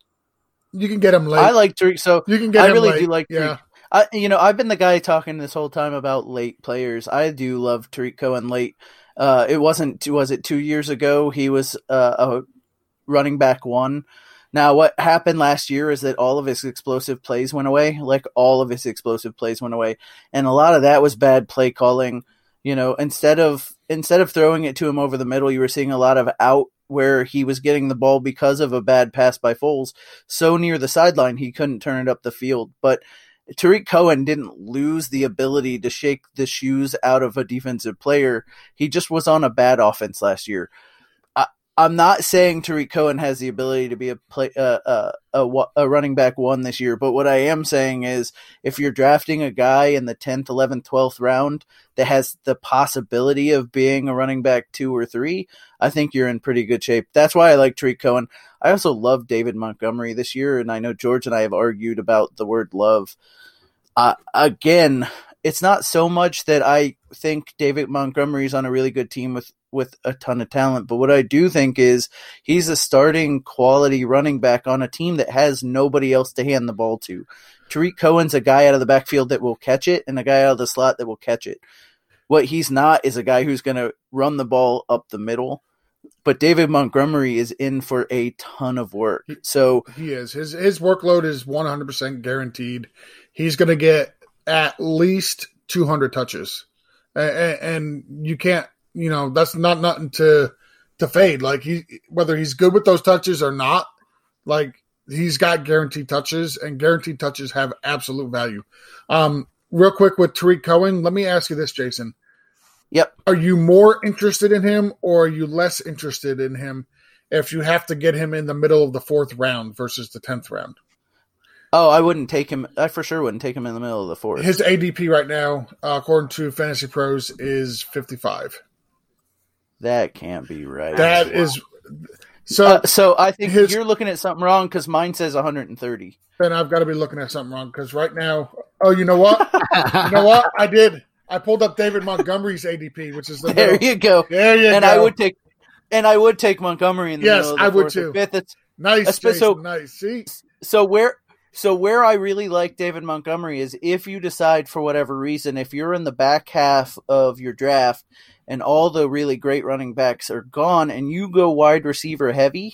you can get him late. I like Tariq, so you can get I him really late. do like yeah. Tariq. I, you know, I've been the guy talking this whole time about late players. I do love Tariq Cohen late. Uh, it wasn't, was it two years ago? He was uh, a running back one. Now, what happened last year is that all of his explosive plays went away. Like all of his explosive plays went away, and a lot of that was bad play calling. You know, instead of instead of throwing it to him over the middle, you were seeing a lot of out where he was getting the ball because of a bad pass by Foles so near the sideline he couldn't turn it up the field. But Tariq Cohen didn't lose the ability to shake the shoes out of a defensive player. He just was on a bad offense last year. I, I'm not saying Tariq Cohen has the ability to be a play uh, uh, a, a running back one this year, but what I am saying is if you're drafting a guy in the tenth, eleventh, twelfth round that has the possibility of being a running back two or three, I think you're in pretty good shape. That's why I like Tariq Cohen. I also love David Montgomery this year, and I know George and I have argued about the word love. Uh, again, it's not so much that I think David Montgomery is on a really good team with, with a ton of talent, but what I do think is he's a starting quality running back on a team that has nobody else to hand the ball to. Tariq Cohen's a guy out of the backfield that will catch it and a guy out of the slot that will catch it. What he's not is a guy who's going to run the ball up the middle. But David Montgomery is in for a ton of work. So he is. His his workload is one hundred percent guaranteed. He's going to get at least two hundred touches. And, and you can't, you know, that's not nothing to to fade. Like he whether he's good with those touches or not, like he's got guaranteed touches, and guaranteed touches have absolute value. Um, real quick with Tariq Cohen, let me ask you this, Jason. Yep. Are you more interested in him or are you less interested in him if you have to get him in the middle of the fourth round versus the tenth round? Oh, I wouldn't take him. I for sure wouldn't take him in the middle of the fourth. His A D P right now, uh, according to Fantasy Pros, is fifty-five. That can't be right. That wow. is so. Uh, so I think his, you're looking at something wrong because mine says one hundred thirty. Then I've got to be looking at something wrong because right now, oh, you know what? you know what? I did. I pulled up David Montgomery's A D P, which is the there middle. you go. There you and go. I would take, and I would take Montgomery in the yes, middle of the I would fourth too. or fifth. It's, nice, Jason, so nice. See, so where. So where I really like David Montgomery is if you decide for whatever reason, if you're in the back half of your draft and all the really great running backs are gone and you go wide receiver heavy,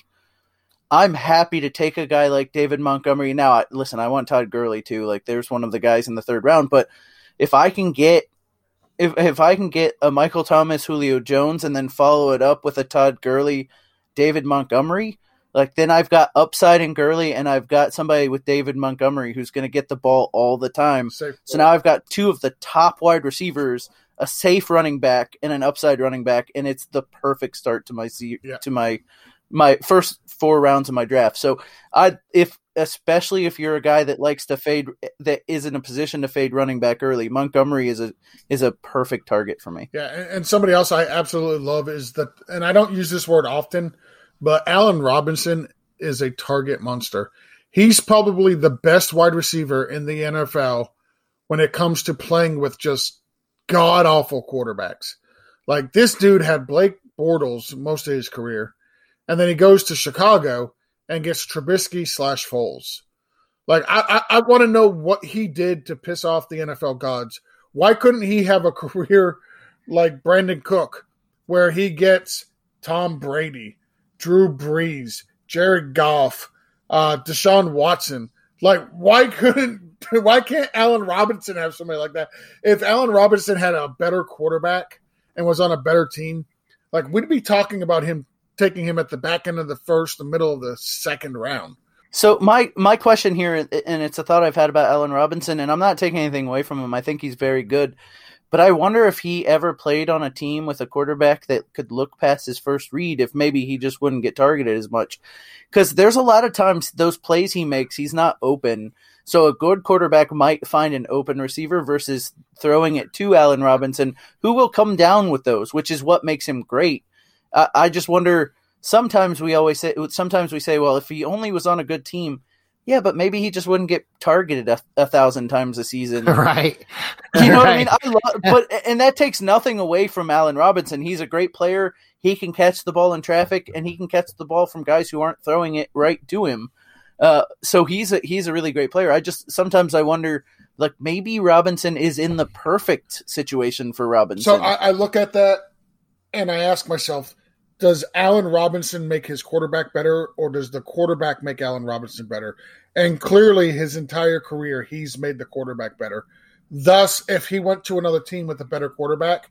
I'm happy to take a guy like David Montgomery. Now, I, listen, I want Todd Gurley too. Like there's one of the guys in the third round, but if I can get if if I can get a Michael Thomas, Julio Jones, and then follow it up with a Todd Gurley, David Montgomery, like then I've got upside in Gurley and I've got somebody with David Montgomery who's going to get the ball all the time. Safe so now I've got two of the top wide receivers, a safe running back and an upside running back, and it's the perfect start to my yeah. to my my first four rounds of my draft. So I if especially if you're a guy that likes to fade that is in a position to fade running back early, Montgomery is a is a perfect target for me. Yeah, and, and somebody else I absolutely love is that, and I don't use this word often, but Allen Robinson is a target monster. He's probably the best wide receiver in the N F L when it comes to playing with just god-awful quarterbacks. Like, this dude had Blake Bortles most of his career, and then he goes to Chicago and gets Trubisky slash Foles. Like, I, I, I want to know what he did to piss off the N F L gods. Why couldn't he have a career like Brandon Cook, where he gets Tom Brady, Drew Brees, Jared Goff, uh, Deshaun Watson? Like, why couldn't, why can't Allen Robinson have somebody like that? If Allen Robinson had a better quarterback and was on a better team, like, we'd be talking about him, taking him at the back end of the first, the middle of the second round. So my, my question here, and it's a thought I've had about Allen Robinson, and I'm not taking anything away from him. I think he's very good. But I wonder if he ever played on a team with a quarterback that could look past his first read, if maybe he just wouldn't get targeted as much. Because there's a lot of times those plays he makes, he's not open. So a good quarterback might find an open receiver versus throwing it to Allen Robinson, who will come down with those, which is what makes him great. I, I just wonder, sometimes we always say, sometimes we say, well, if he only was on a good team, yeah, but maybe he just wouldn't get targeted a, a thousand times a season. Right. You know right. what I mean? I love, but, and that takes nothing away from Allen Robinson. He's a great player. He can catch the ball in traffic, and he can catch the ball from guys who aren't throwing it right to him. Uh, so he's a, he's a really great player. I just, sometimes I wonder, like, maybe Robinson is in the perfect situation for Robinson. So I, I look at that and I ask myself, does Allen Robinson make his quarterback better, or does the quarterback make Allen Robinson better? And clearly his entire career, he's made the quarterback better. Thus, if he went to another team with a better quarterback,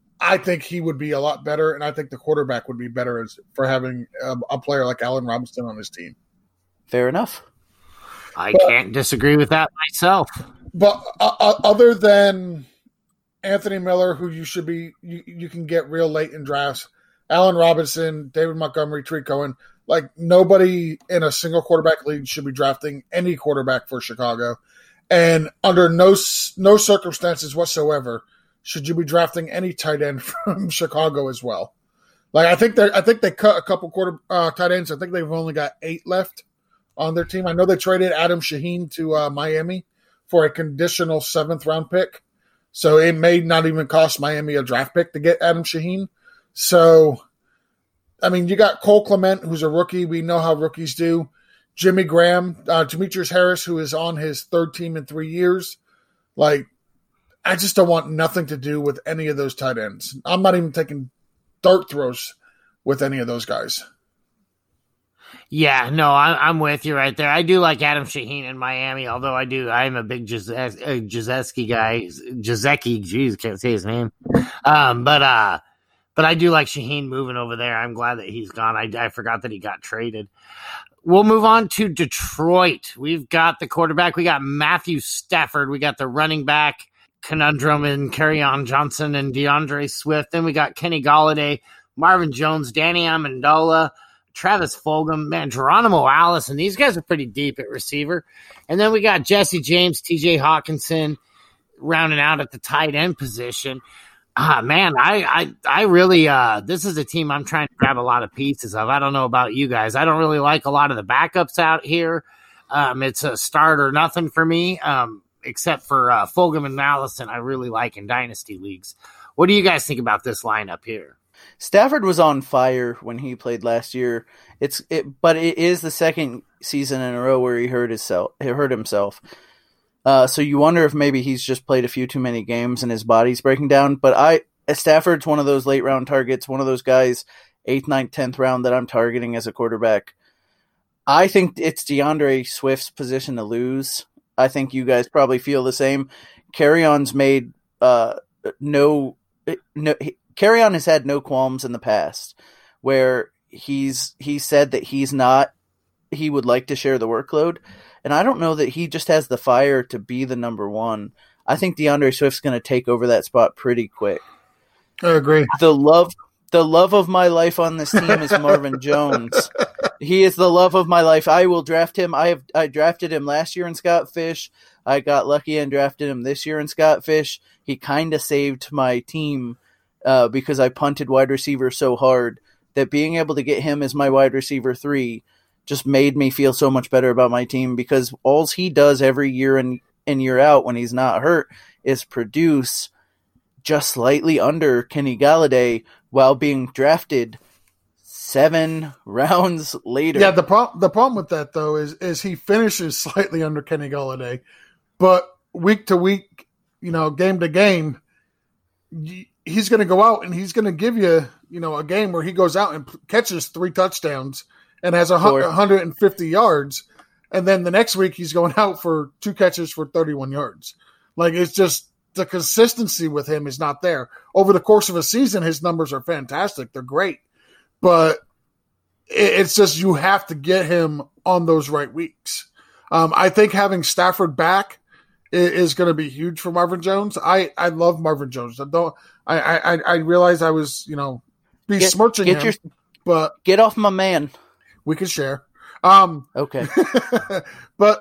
I think he would be a lot better, and I think the quarterback would be better as, for having a, a player like Allen Robinson on his team. Fair enough. I but, can't disagree with that myself. But uh, other than Anthony Miller, who you should be, you, you can get real late in drafts, Allen Robinson, David Montgomery, Tree Cohen, like, nobody in a single quarterback league should be drafting any quarterback for Chicago. And under no no circumstances whatsoever should you be drafting any tight end from Chicago as well. Like, I think they I think they cut a couple quarter uh, tight ends. I think they've only got eight left on their team. I know they traded Adam Shaheen to uh, Miami for a conditional seventh round pick. So it may not even cost Miami a draft pick to get Adam Shaheen. So, I mean, you got Cole Clement, who's a rookie. We know how rookies do. Jimmy Graham, uh, Demetrius Harris, who is on his third team in three years. Like, I just don't want nothing to do with any of those tight ends. I'm not even taking dart throws with any of those guys. Yeah, no, I, I'm with you right there. I do like Adam Shaheen in Miami, although I do, I'm a big Jazecki guy. Jazecki, geez, can't say his name. Um, but, uh, But I do like Shaheen moving over there. I'm glad that he's gone. I, I forgot that he got traded. We'll move on to Detroit. We've got the quarterback. We got Matthew Stafford. We got the running back conundrum in Kerryon Johnson and DeAndre Swift. Then we got Kenny Golladay, Marvin Jones, Danny Amendola, Travis Fulgham, man, Geronimo Allison. These guys are pretty deep at receiver. And then we got Jesse James, T J Hawkinson rounding out at the tight end position. Ah, man, I, I, I really, uh, this is a team I'm trying to grab a lot of pieces of. I don't know about you guys. I don't really like a lot of the backups out here. Um, it's a start or nothing for me, um, except for uh, Fulgham and Allison. I really like in dynasty leagues. What do you guys think about this lineup here? Stafford was on fire when he played last year. It's it, but it is the second season in a row where he hurt himself. He hurt himself. Uh, so you wonder if maybe he's just played a few too many games and his body's breaking down. But I Stafford's one of those late round targets, one of those guys, eighth, ninth, tenth round that I'm targeting as a quarterback. I think it's DeAndre Swift's position to lose. I think you guys probably feel the same. Kerryon's made uh, no no. Kerryon has had no qualms in the past where he's he said that he's not he would like to share the workload, and I don't know that he just has the fire to be the number one. I think DeAndre Swift's going to take over that spot pretty quick. I agree. The love the love of my life on this team is Marvin Jones. He is the love of my life. I will draft him. I have I drafted him last year in Scott Fish. I got lucky and drafted him this year in Scott Fish. He kind of saved my team uh, because I punted wide receiver so hard that being able to get him as my wide receiver three just made me feel so much better about my team, because all he does every year in and year out when he's not hurt is produce just slightly under Kenny Galladay while being drafted seven rounds later. Yeah, the problem the problem with that though is is he finishes slightly under Kenny Galladay, but week to week, you know, game to game, he's going to go out and he's going to give you, you know, a game where he goes out and catches three touchdowns and has a one hundred fifty yards. And then the next week he's going out for two catches for thirty-one yards. Like, it's just the consistency with him is not there. Over the course of a season, his numbers are fantastic. They're great. But it's just you have to get him on those right weeks. Um, I think having Stafford back is, is going to be huge for Marvin Jones. I, I love Marvin Jones. I don't. I I, I realized I was, you know, besmirching get, get him, your, but get off my man. We can share. Um, okay, but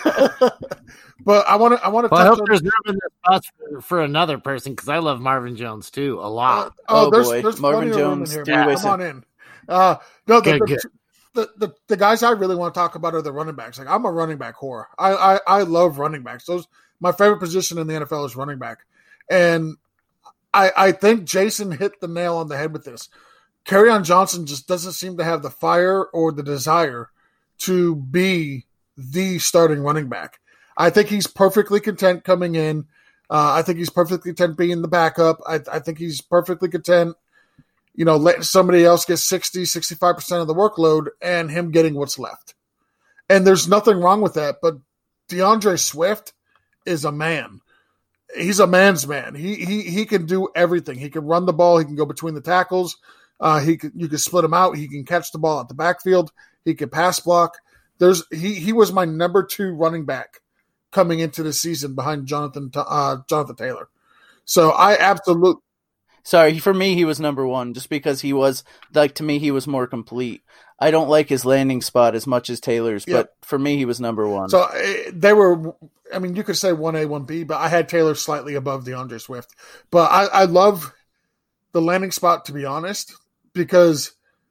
but I want to I want to. Well, I hope on, there's room in this spots for, for another person, because I love Marvin Jones too a lot. Uh, oh, oh there's, boy, there's Marvin Jones. Here, Yeah. Come on in. Uh, no, the, Good, the, good. The, the the guys I really want to talk about are the running backs. Like, I'm a running back whore. I, I I love running backs. Those my favorite position in the N F L is running back, and I I think Jason hit the nail on the head with this. Kerryon Johnson just doesn't seem to have the fire or the desire to be the starting running back. I think he's perfectly content coming in. Uh, I think he's perfectly content being the backup. I, I think he's perfectly content, you know, letting somebody else get sixty, sixty-five percent of the workload and him getting what's left. And there's nothing wrong with that, but DeAndre Swift is a man. He's a man's man. He he he can do everything. He can run the ball. He can go between the tackles. Uh, he can, you can split him out. He can catch the ball at the backfield. He can pass block. There's he he was my number two running back coming into the season behind Jonathan uh, Jonathan Taylor. So I absolutely. Sorry, for me, he was number one just because he was, like, to me, he was more complete. I don't like his landing spot as much as Taylor's, Yep. but for me, he was number one. So uh, they were, I mean, you could say one A, one B, but I had Taylor slightly above DeAndre Swift. But I, I love the landing spot, to be honest, because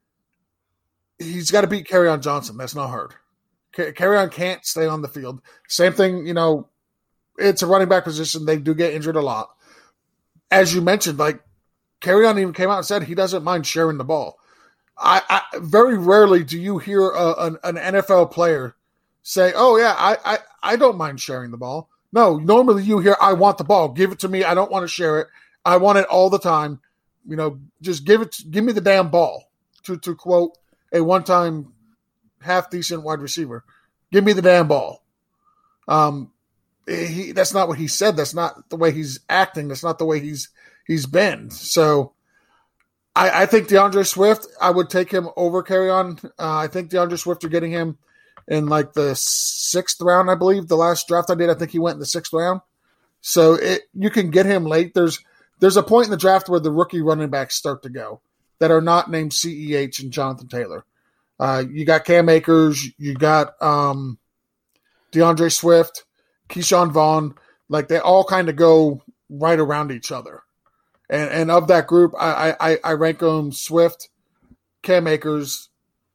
he's got to beat Kerryon Johnson. That's not hard. Kerryon can't stay on the field. Same thing, you know, it's a running back position. They do get injured a lot. As you mentioned, like, Kerryon even came out and said he doesn't mind sharing the ball. I, I very rarely do you hear a, an, an N F L player say, "Oh yeah, I, I I don't mind sharing the ball." No, normally you hear, "I want the ball. Give it to me. I don't want to share it. I want it all the time. You know, just give it. Give me the damn ball." To to quote a one-time half decent wide receiver, "Give me the damn ball." Um, he that's not what he said. That's not the way he's acting. That's not the way he's. He's been. So I, I think DeAndre Swift, I would take him over Kerryon. Uh, I think DeAndre Swift, are getting him in like the sixth round, I believe. The last draft I did, I think he went in the sixth round. So it, you can get him late. There's there's a point in the draft where the rookie running backs start to go that are not named C E H and Jonathan Taylor. Uh, you got Cam Akers, you got um, DeAndre Swift, Keyshawn Vaughn. Like they all kind of go right around each other. And and of that group, I I, I rank them Swift, Cam Akers,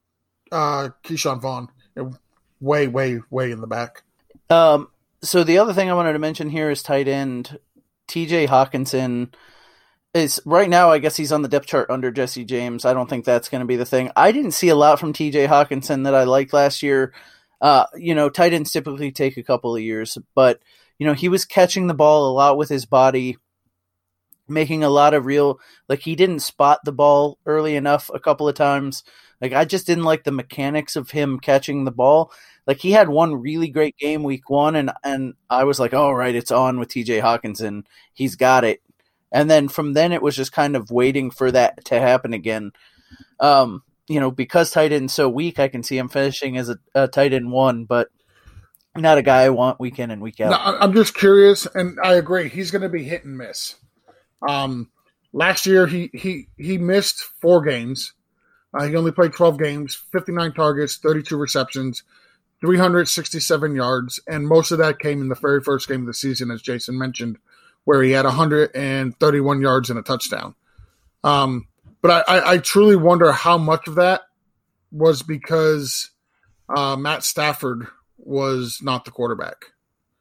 uh, Keyshawn Vaughn, way way way in the back. Um. So the other thing I wanted to mention here is tight end T J Hawkinson. Is right now, I guess he's on the depth chart under Jesse James. I don't think that's going to be the thing. I didn't see a lot from T J Hawkinson that I liked last year. Uh, you know, tight ends typically take a couple of years, but you know, he was catching the ball a lot with his body, making a lot of real, like he didn't spot the ball early enough a couple of times. Like I just didn't like the mechanics of him catching the ball. Like he had one really great game week one, and and I was like, all right, it's on with T J Hawkinson. He's got it. And then from then it was just kind of waiting for that to happen again. Um, you know, because tight end's so weak, I can see him finishing as a, a tight end one, but not a guy I want week in and week out. No, I'm just curious, and I agree. He's going to be hit and miss. Um, last year he he he missed four games. Uh, he only played twelve games, fifty-nine targets, thirty-two receptions, three hundred sixty-seven yards, and most of that came in the very first game of the season, as Jason mentioned, where he had one hundred thirty-one yards and a touchdown. Um, but I, I, I truly wonder how much of that was because uh, Matt Stafford was not the quarterback.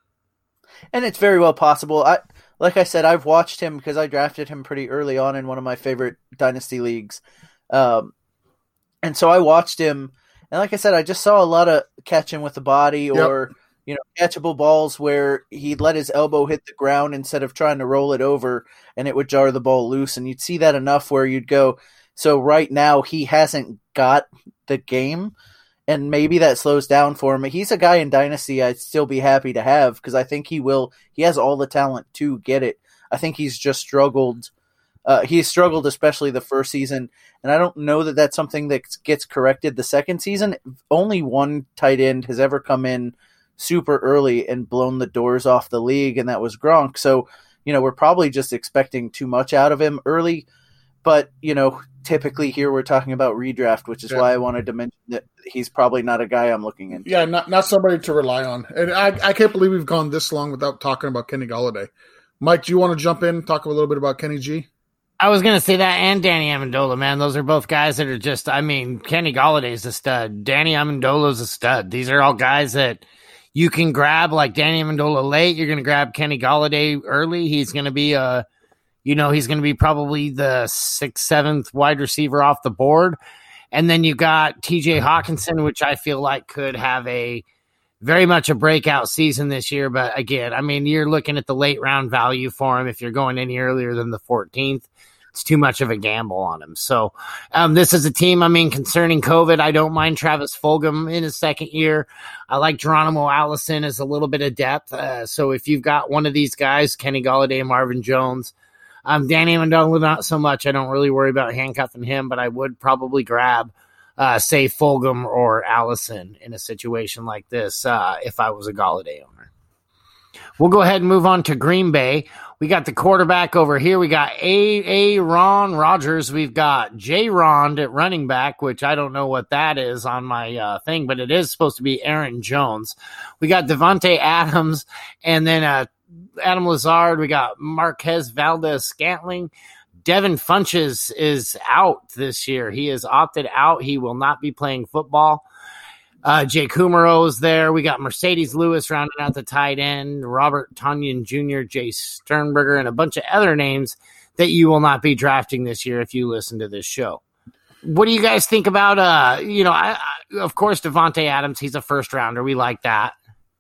And it's very well possible. I like I said, I've watched him because I drafted him pretty early on in one of my favorite dynasty leagues. Um, and so I watched him, and like I said, I just saw a lot of catching with the body or yep. you know, catchable balls where he'd let his elbow hit the ground instead of trying to roll it over, and it would jar the ball loose. And you'd see that enough where you'd go, so right now he hasn't got the game, and maybe that slows down for him. He's a guy in Dynasty I'd still be happy to have because I think he will. He has all the talent to get it. I think he's just struggled. Uh, he struggled especially the first season, and I don't know that that's something that gets corrected the second season. Only one tight end has ever come in super early and blown the doors off the league, and that was Gronk. So, you know, we're probably just expecting too much out of him early. But, you know, typically here we're talking about redraft, which is yeah. why I wanted to mention that he's probably not a guy I'm looking into. Yeah, not not somebody to rely on. And I, I can't believe we've gone this long without talking about Kenny Golladay. Mike, do you want to jump in and talk a little bit about Kenny G? I was going to say that and Danny Amendola, man. Those are both guys that are just, I mean, Kenny Galladay's a stud. Danny Amendola's a stud. These are all guys that you can grab, like Danny Amendola late. You're going to grab Kenny Golladay early. He's going to be a, you know, he's going to be probably the sixth, seventh wide receiver off the board. And then you got T J Hawkinson, which I feel like could have a very much a breakout season this year. But again, I mean, you're looking at the late round value for him. If you're going any earlier than the fourteenth, it's too much of a gamble on him. So um, this is a team, I mean, concerning COVID, I don't mind Travis Fulgham in his second year. I like Geronimo Allison as a little bit of depth. Uh, so if you've got one of these guys, Kenny Golladay and Marvin Jones, um, Danny Amendola, not so much. I don't really worry about handcuffing him, but I would probably grab, uh, say, Fulgham or Allison in a situation like this uh, if I was a Golladay owner. We'll go ahead and move on to Green Bay. We got the quarterback over here. We got A. A. Ron Rodgers. We've got J. Ron at running back, which I don't know what that is on my uh, thing, but it is supposed to be Aaron Jones. We got Devontae Adams, and then uh, Adam Lazard. We got Marquez Valdez-Scantling. Devin Funches is out this year. He is opted out. He will not be playing football. Uh, Jay Kumerow there. We got Mercedes Lewis rounding out the tight end, Robert Tonyan Junior, Jay Sternberger, and a bunch of other names that you will not be drafting this year if you listen to this show. What do you guys think about, uh, you know, I, I, of course, Devontae Adams, he's a first rounder. We like that.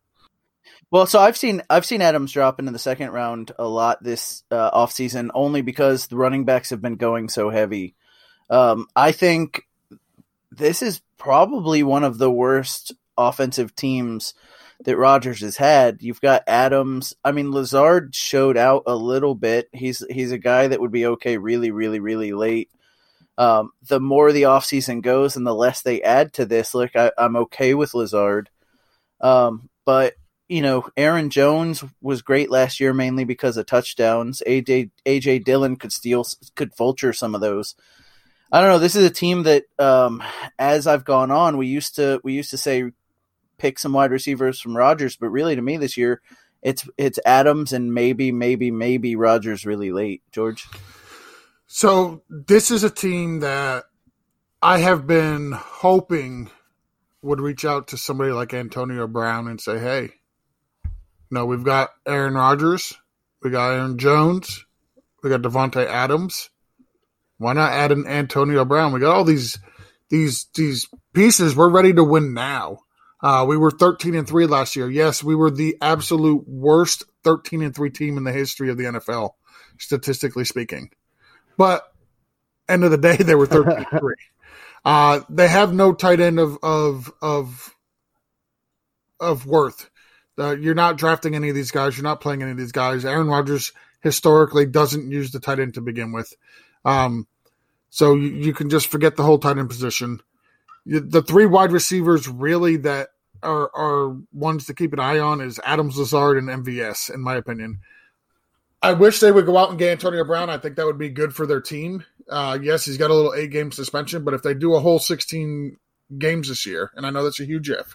Well, so I've seen I've seen Adams drop into the second round a lot this uh, offseason only because the running backs have been going so heavy. Um, I think this is probably one of the worst offensive teams that Rodgers has had. You've got Adams. I mean, Lazard showed out a little bit. He's he's a guy that would be okay really, really, really late. Um, the more the offseason goes and the less they add to this, like I, I'm okay with Lazard. Um, but, you know, Aaron Jones was great last year mainly because of touchdowns. A J, A J Dillon could steal, could vulture some of those. I don't know. This is a team that, um, as I've gone on, we used to we used to say pick some wide receivers from Rodgers, but really to me this year, it's it's Adams and maybe maybe maybe Rodgers really late. George. So this is a team that I have been hoping would reach out to somebody like Antonio Brown and say, "Hey, no, we've got Aaron Rodgers, we got Aaron Jones, we got Devontae Adams. Why not add an Antonio Brown? We got all these these these pieces. We're ready to win now. Uh, we were thirteen and three last year. Yes, we were the absolute worst thirteen and three team in the history of the N F L, statistically speaking. But end of the day, they were thirteen and three. Uh, they have no tight end of of of of worth. Uh, you're not drafting any of these guys. You're not playing any of these guys. Aaron Rodgers historically doesn't use the tight end to begin with. Um, so you, you can just forget the whole tight end position. You, the three wide receivers really that are, are ones to keep an eye on is Adams, Lazard, and M V S, in my opinion. I wish they would go out and get Antonio Brown. I think that would be good for their team. Uh, yes, he's got a little eight-game suspension, but if they do a whole sixteen games this year, and I know that's a huge if,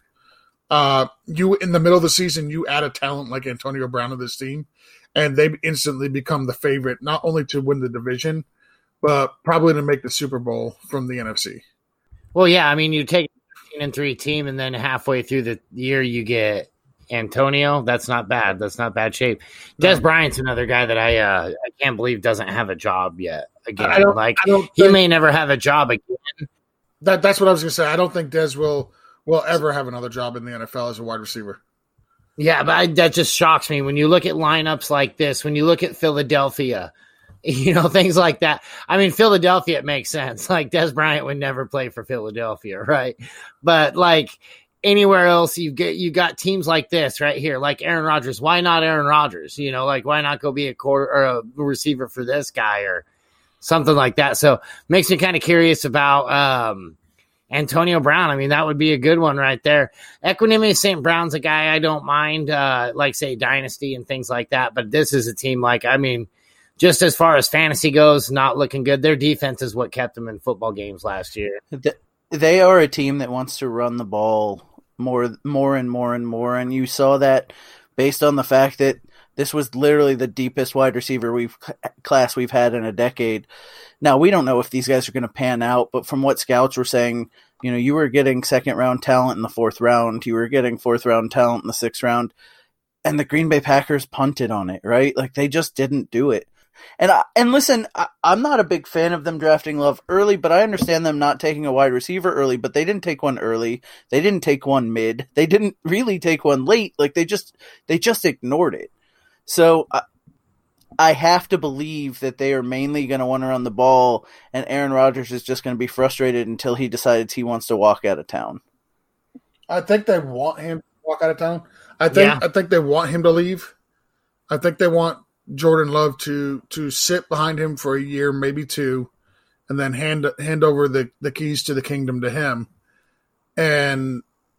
uh, you in the middle of the season, you add a talent like Antonio Brown to this team, and they instantly become the favorite, not only to win the division, but probably to make the Super Bowl from the N F C. Well, yeah, I mean, you take a thirteen and three team, and then halfway through the year, you get Antonio. That's not bad. That's not bad shape. Des no. Bryant's another guy that I uh, I can't believe doesn't have a job yet. Again, I don't, like I don't he think, may never have a job again. That that's what I was going to say. I don't think Des will will ever have another job in the N F L as a wide receiver. Yeah, but I, that just shocks me when you look at lineups like this. When you look at Philadelphia. You know, things like that. I mean, Philadelphia, it makes sense. Like, Des Bryant would never play for Philadelphia, right? But, like, anywhere else, you get you got teams like this right here, like Aaron Rodgers. Why not Aaron Rodgers? You know, like, why not go be a quarter or a receiver for this guy or something like that? So, makes me kind of curious about um, Antonio Brown. I mean, that would be a good one right there. Equanimous Saint Brown's a guy I don't mind, uh, like, say, Dynasty and things like that. But this is a team, like, I mean, just as far as fantasy goes, not looking good. Their defense is what kept them in football games last year. They are a team that wants to run the ball more, more and more and more. And you saw that based on the fact that this was literally the deepest wide receiver we've class we've had in a decade. Now, we don't know if these guys are going to pan out, but from what scouts were saying, you know, you were getting second round talent in the fourth round. You were getting fourth round talent in the sixth round. And the Green Bay Packers punted on it, right? Like, they just didn't do it. And I, and listen, I, I'm not a big fan of them drafting Love early, but I understand them not taking a wide receiver early, but they didn't take one early. They didn't take one mid. They didn't really take one late. Like, they just, they just ignored it. So I, I have to believe that they are mainly going to want to run the ball, and Aaron Rodgers is just going to be frustrated until he decides he wants to walk out of town. I think they want him to walk out of town. I think, yeah. I think they want him to leave. I think they want Jordan Love to to sit behind him for a year, maybe two, and then hand hand over the, the keys to the kingdom to him. And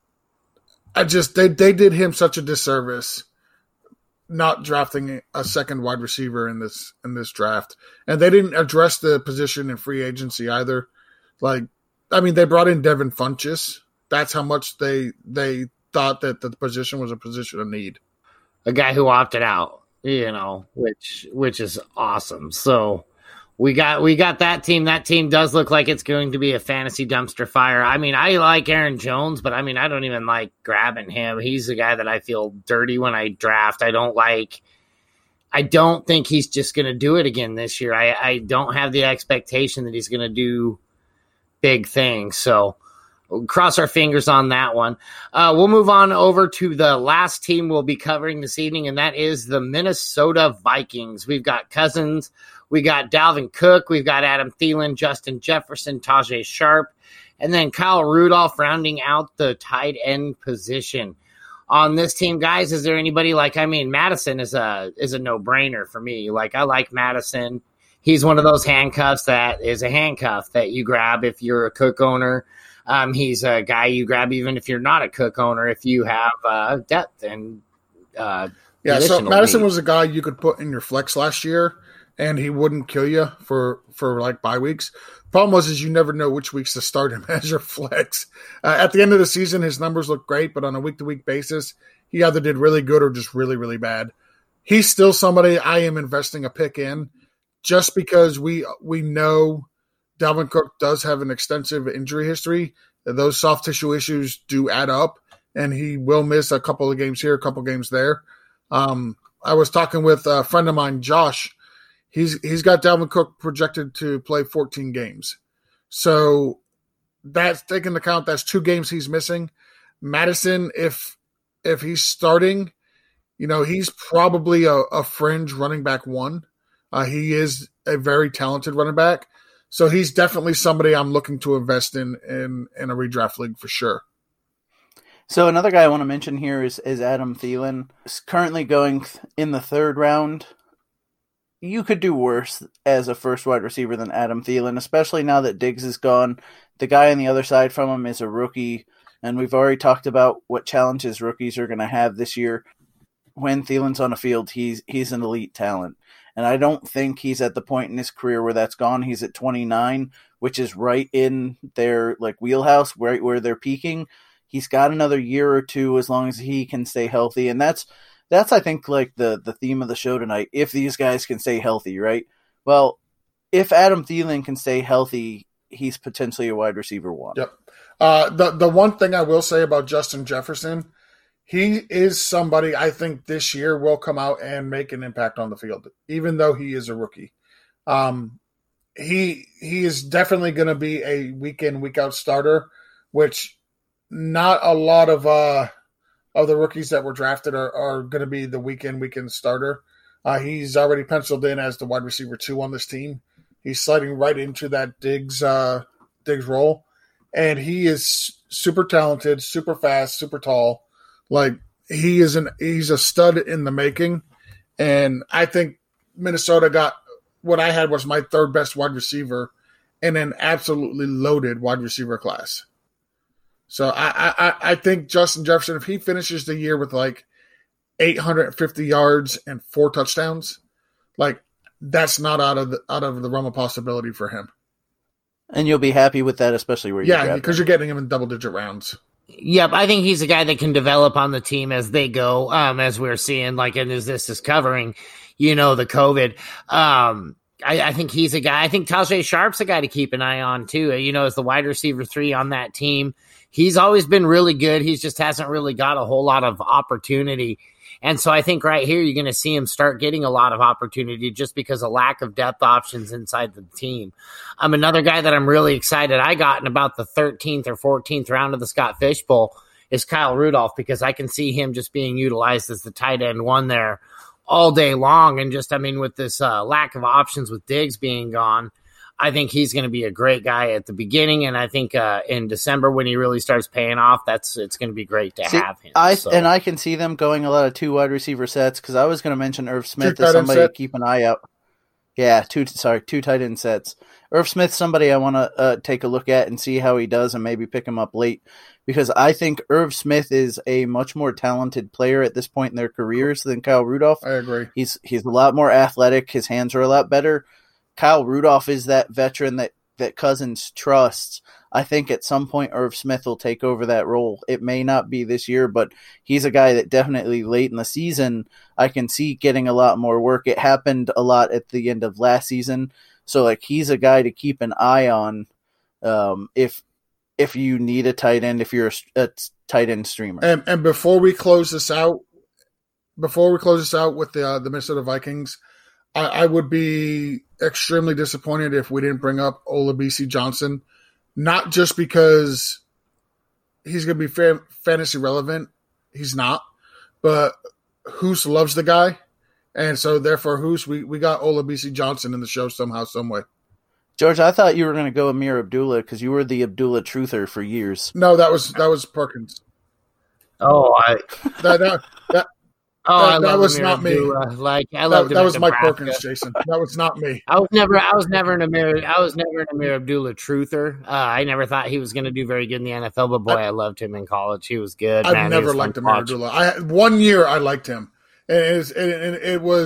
I just they they did him such a disservice not drafting a second wide receiver in this in this draft. And they didn't address the position in free agency either. Like, I mean, they brought in Devin Funchess. That's how much they they thought that the position was a position of need. A guy who opted out. You know, which which is awesome. So we got we got that team. That team does look like it's going to be a fantasy dumpster fire. I mean, I like Aaron Jones, but I mean, I don't even like grabbing him. He's the guy that I feel dirty when I draft. I don't like. I don't think he's just going to do it again this year. I, I don't have the expectation that he's going to do big things. So we'll cross our fingers on that one. Uh, we'll move on over to the last team we'll be covering this evening, and that is the Minnesota Vikings. We've got Cousins, we got Dalvin Cook, we've got Adam Thielen, Justin Jefferson, Tajay Sharp, and then Kyle Rudolph rounding out the tight end position. On this team, guys, is there anybody like, I mean, Madison is a is a no-brainer for me. Like, I like Madison. He's one of those handcuffs that is a handcuff that you grab if you're a Cook owner. Um, he's a guy you grab even if you're not a Cook owner, if you have uh, depth and uh, yeah. So Madison needs. was a guy you could put in your flex last year, and he wouldn't kill you for, for like bye weeks. Problem was is you never know which weeks to start him as your flex. Uh, at the end of the season, his numbers look great, but on a week-to-week basis, he either did really good or just really, really bad. He's still somebody I am investing a pick in just because we we know Dalvin Cook does have an extensive injury history. Those soft tissue issues do add up, and he will miss a couple of games here, a couple of games there. Um, I was talking with a friend of mine, Josh. He's he's got Dalvin Cook projected to play fourteen games. So that's taking into account that's two games he's missing. Madison, if if he's starting, you know, he's probably a, a fringe running back one. Uh, he is a very talented running back. So he's definitely somebody I'm looking to invest in in, in a redraft league for sure. So another guy I want to mention here is, is Adam Thielen. He's currently going in the third round. You could do worse as a first wide receiver than Adam Thielen, especially now that Diggs is gone. The guy on the other side from him is a rookie, and we've already talked about what challenges rookies are going to have this year. When Thielen's on the field, he's he's an elite talent. And I don't think he's at the point in his career where that's gone. He's at twenty-nine, which is right in their like wheelhouse, right where they're peaking. He's got another year or two as long as he can stay healthy. And that's, that's I think, like the, the theme of the show tonight. If these guys can stay healthy, right? Well, if Adam Thielen can stay healthy, he's potentially a wide receiver one. Yep. Uh, the, the one thing I will say about Justin Jefferson, he is somebody I think this year will come out and make an impact on the field, even though he is a rookie. Um, he he is definitely going to be a week in, week out starter, which not a lot of uh, of the rookies that were drafted are, are going to be the week in, week in starter. Uh, he's already penciled in as the wide receiver two on this team. He's sliding right into that Diggs uh, Diggs role, and he is super talented, super fast, super tall. Like he is an he's a stud in the making, and I think Minnesota got what I had was my third best wide receiver in an absolutely loaded wide receiver class. So I I, I think Justin Jefferson, if he finishes the year with like eight hundred fifty yards and four touchdowns, like that's not out of the out of the realm of possibility for him. And you'll be happy with that, especially where you yeah because you're getting him in double digit rounds. Yep, I think he's a guy that can develop on the team as they go, um, as we're seeing, like, and as this is covering, you know, the COVID. Um, I, I think he's a guy. I think Tajay Sharp's a guy to keep an eye on, too, you know, as the wide receiver three on that team. He's always been really good. He just hasn't really got a whole lot of opportunity. And so I think right here you're going to see him start getting a lot of opportunity just because of lack of depth options inside the team. I'm um, another guy that I'm really excited I got in about the thirteenth or fourteenth round of the Scott Fish Bowl is Kyle Rudolph, because I can see him just being utilized as the tight end one there all day long. And just, I mean, with this uh, lack of options with Diggs being gone, I think he's going to be a great guy at the beginning, and I think uh, in December when he really starts paying off, that's it's going to be great to see, have him. I so. And I can see them going a lot of two wide receiver sets, because I was going to mention Irv Smith as somebody to keep an eye out. Yeah, two sorry, two tight end sets. Irv Smith, somebody I want to uh, take a look at and see how he does, and maybe pick him up late, because I think Irv Smith is a much more talented player at this point in their careers than Kyle Rudolph. I agree. He's he's a lot more athletic. His hands are a lot better. Kyle Rudolph is that veteran that, that Cousins trusts. I think at some point Irv Smith will take over that role. It may not be this year, but he's a guy that definitely late in the season I can see getting a lot more work. It happened a lot at the end of last season. So like he's a guy to keep an eye on um, if if you need a tight end, if you're a, a tight end streamer. And, and before we close this out, before we close this out with the uh, the Minnesota Vikings, I, I would be extremely disappointed if we didn't bring up Olabisi Johnson, not just because he's going to be fa- fantasy relevant. He's not, but Hoos loves the guy. And so therefore Hoos, we, we got Olabisi Johnson in the show somehow, some way. George, I thought you were going to go Amir Abdullah because you were the Abdullah truther for years. No, that was, that was Perkins. Oh, I, that, that, that, Oh, that, I that love was Amir not me. Abdullah. Like I love that, that was Mike Perkins, Jason. That was not me. I was never, I was never an Amir, I was never an Amir Abdullah truther. Uh, I never thought he was going to do very good in the N F L, but boy, I, I loved him in college. He was good. I've man. never liked Amir Abdullah. I one year I liked him, and it, was, and it was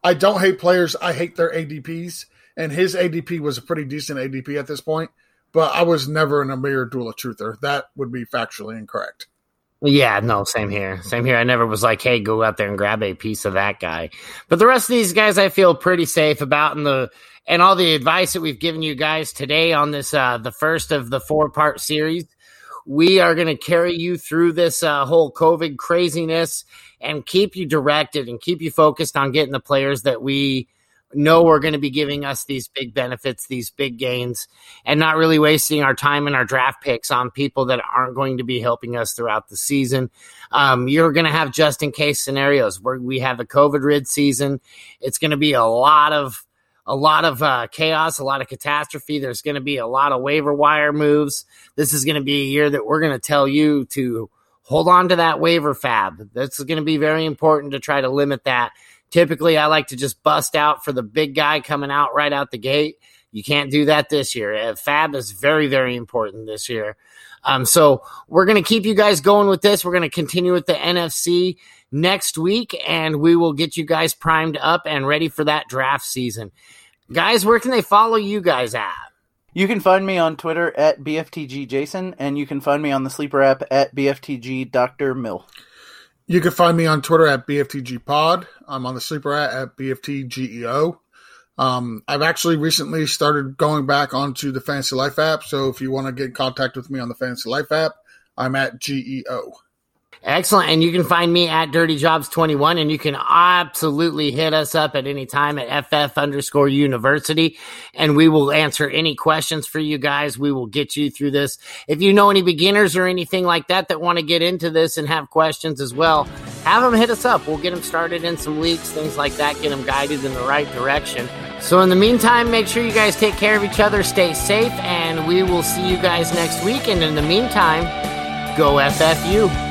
I don't hate players. I hate their A D Ps. And his A D P was a pretty decent A D P at this point. But I was never an Amir Abdullah-Truther. That would be factually incorrect. Yeah, no, same here. Same here. I never was like, hey, go out there and grab a piece of that guy. But the rest of these guys I feel pretty safe about, and the and all the advice that we've given you guys today on this, uh, the first of the four-part series. We are going to carry you through this uh, whole COVID craziness and keep you directed and keep you focused on getting the players that we know are going to be giving us these big benefits, these big gains, and not really wasting our time and our draft picks on people that aren't going to be helping us throughout the season. Um, you're going to have just-in-case scenarios where we have a COVID-rid season. It's going to be a lot of a lot of uh, chaos, a lot of catastrophe. There's going to be a lot of waiver wire moves. This is going to be a year that we're going to tell you to hold on to that waiver fab. That's going to be very important to try to limit that. Typically, I like to just bust out for the big guy coming out right out the gate. You can't do that this year. Uh, fab is very, very important this year. Um, so we're going to keep you guys going with this. We're going to continue with the N F C next week, and we will get you guys primed up and ready for that draft season. Guys, where can they follow you guys at? You can find me on Twitter at B F T G Jason, and you can find me on the Sleeper app at B F T G Doctor Mill. You can find me on Twitter at B F T G Pod. I'm on the Sleeper app at B F T G E O. Um, I've actually recently started going back onto the Fantasy Life app, so if you want to get in contact with me on the Fantasy Life app, I'm at G E O. Excellent. And you can find me at Dirty Jobs twenty-one, and you can absolutely hit us up at any time at F F underscore university, and we will answer any questions for you guys. We will get you through this. If you know any beginners or anything like that that want to get into this and have questions as well, have them hit us up. We'll get them started in some leagues, things like that, get them guided in the right direction. So in the meantime, make sure you guys take care of each other, stay safe, and we will see you guys next week. And in the meantime, go F F U.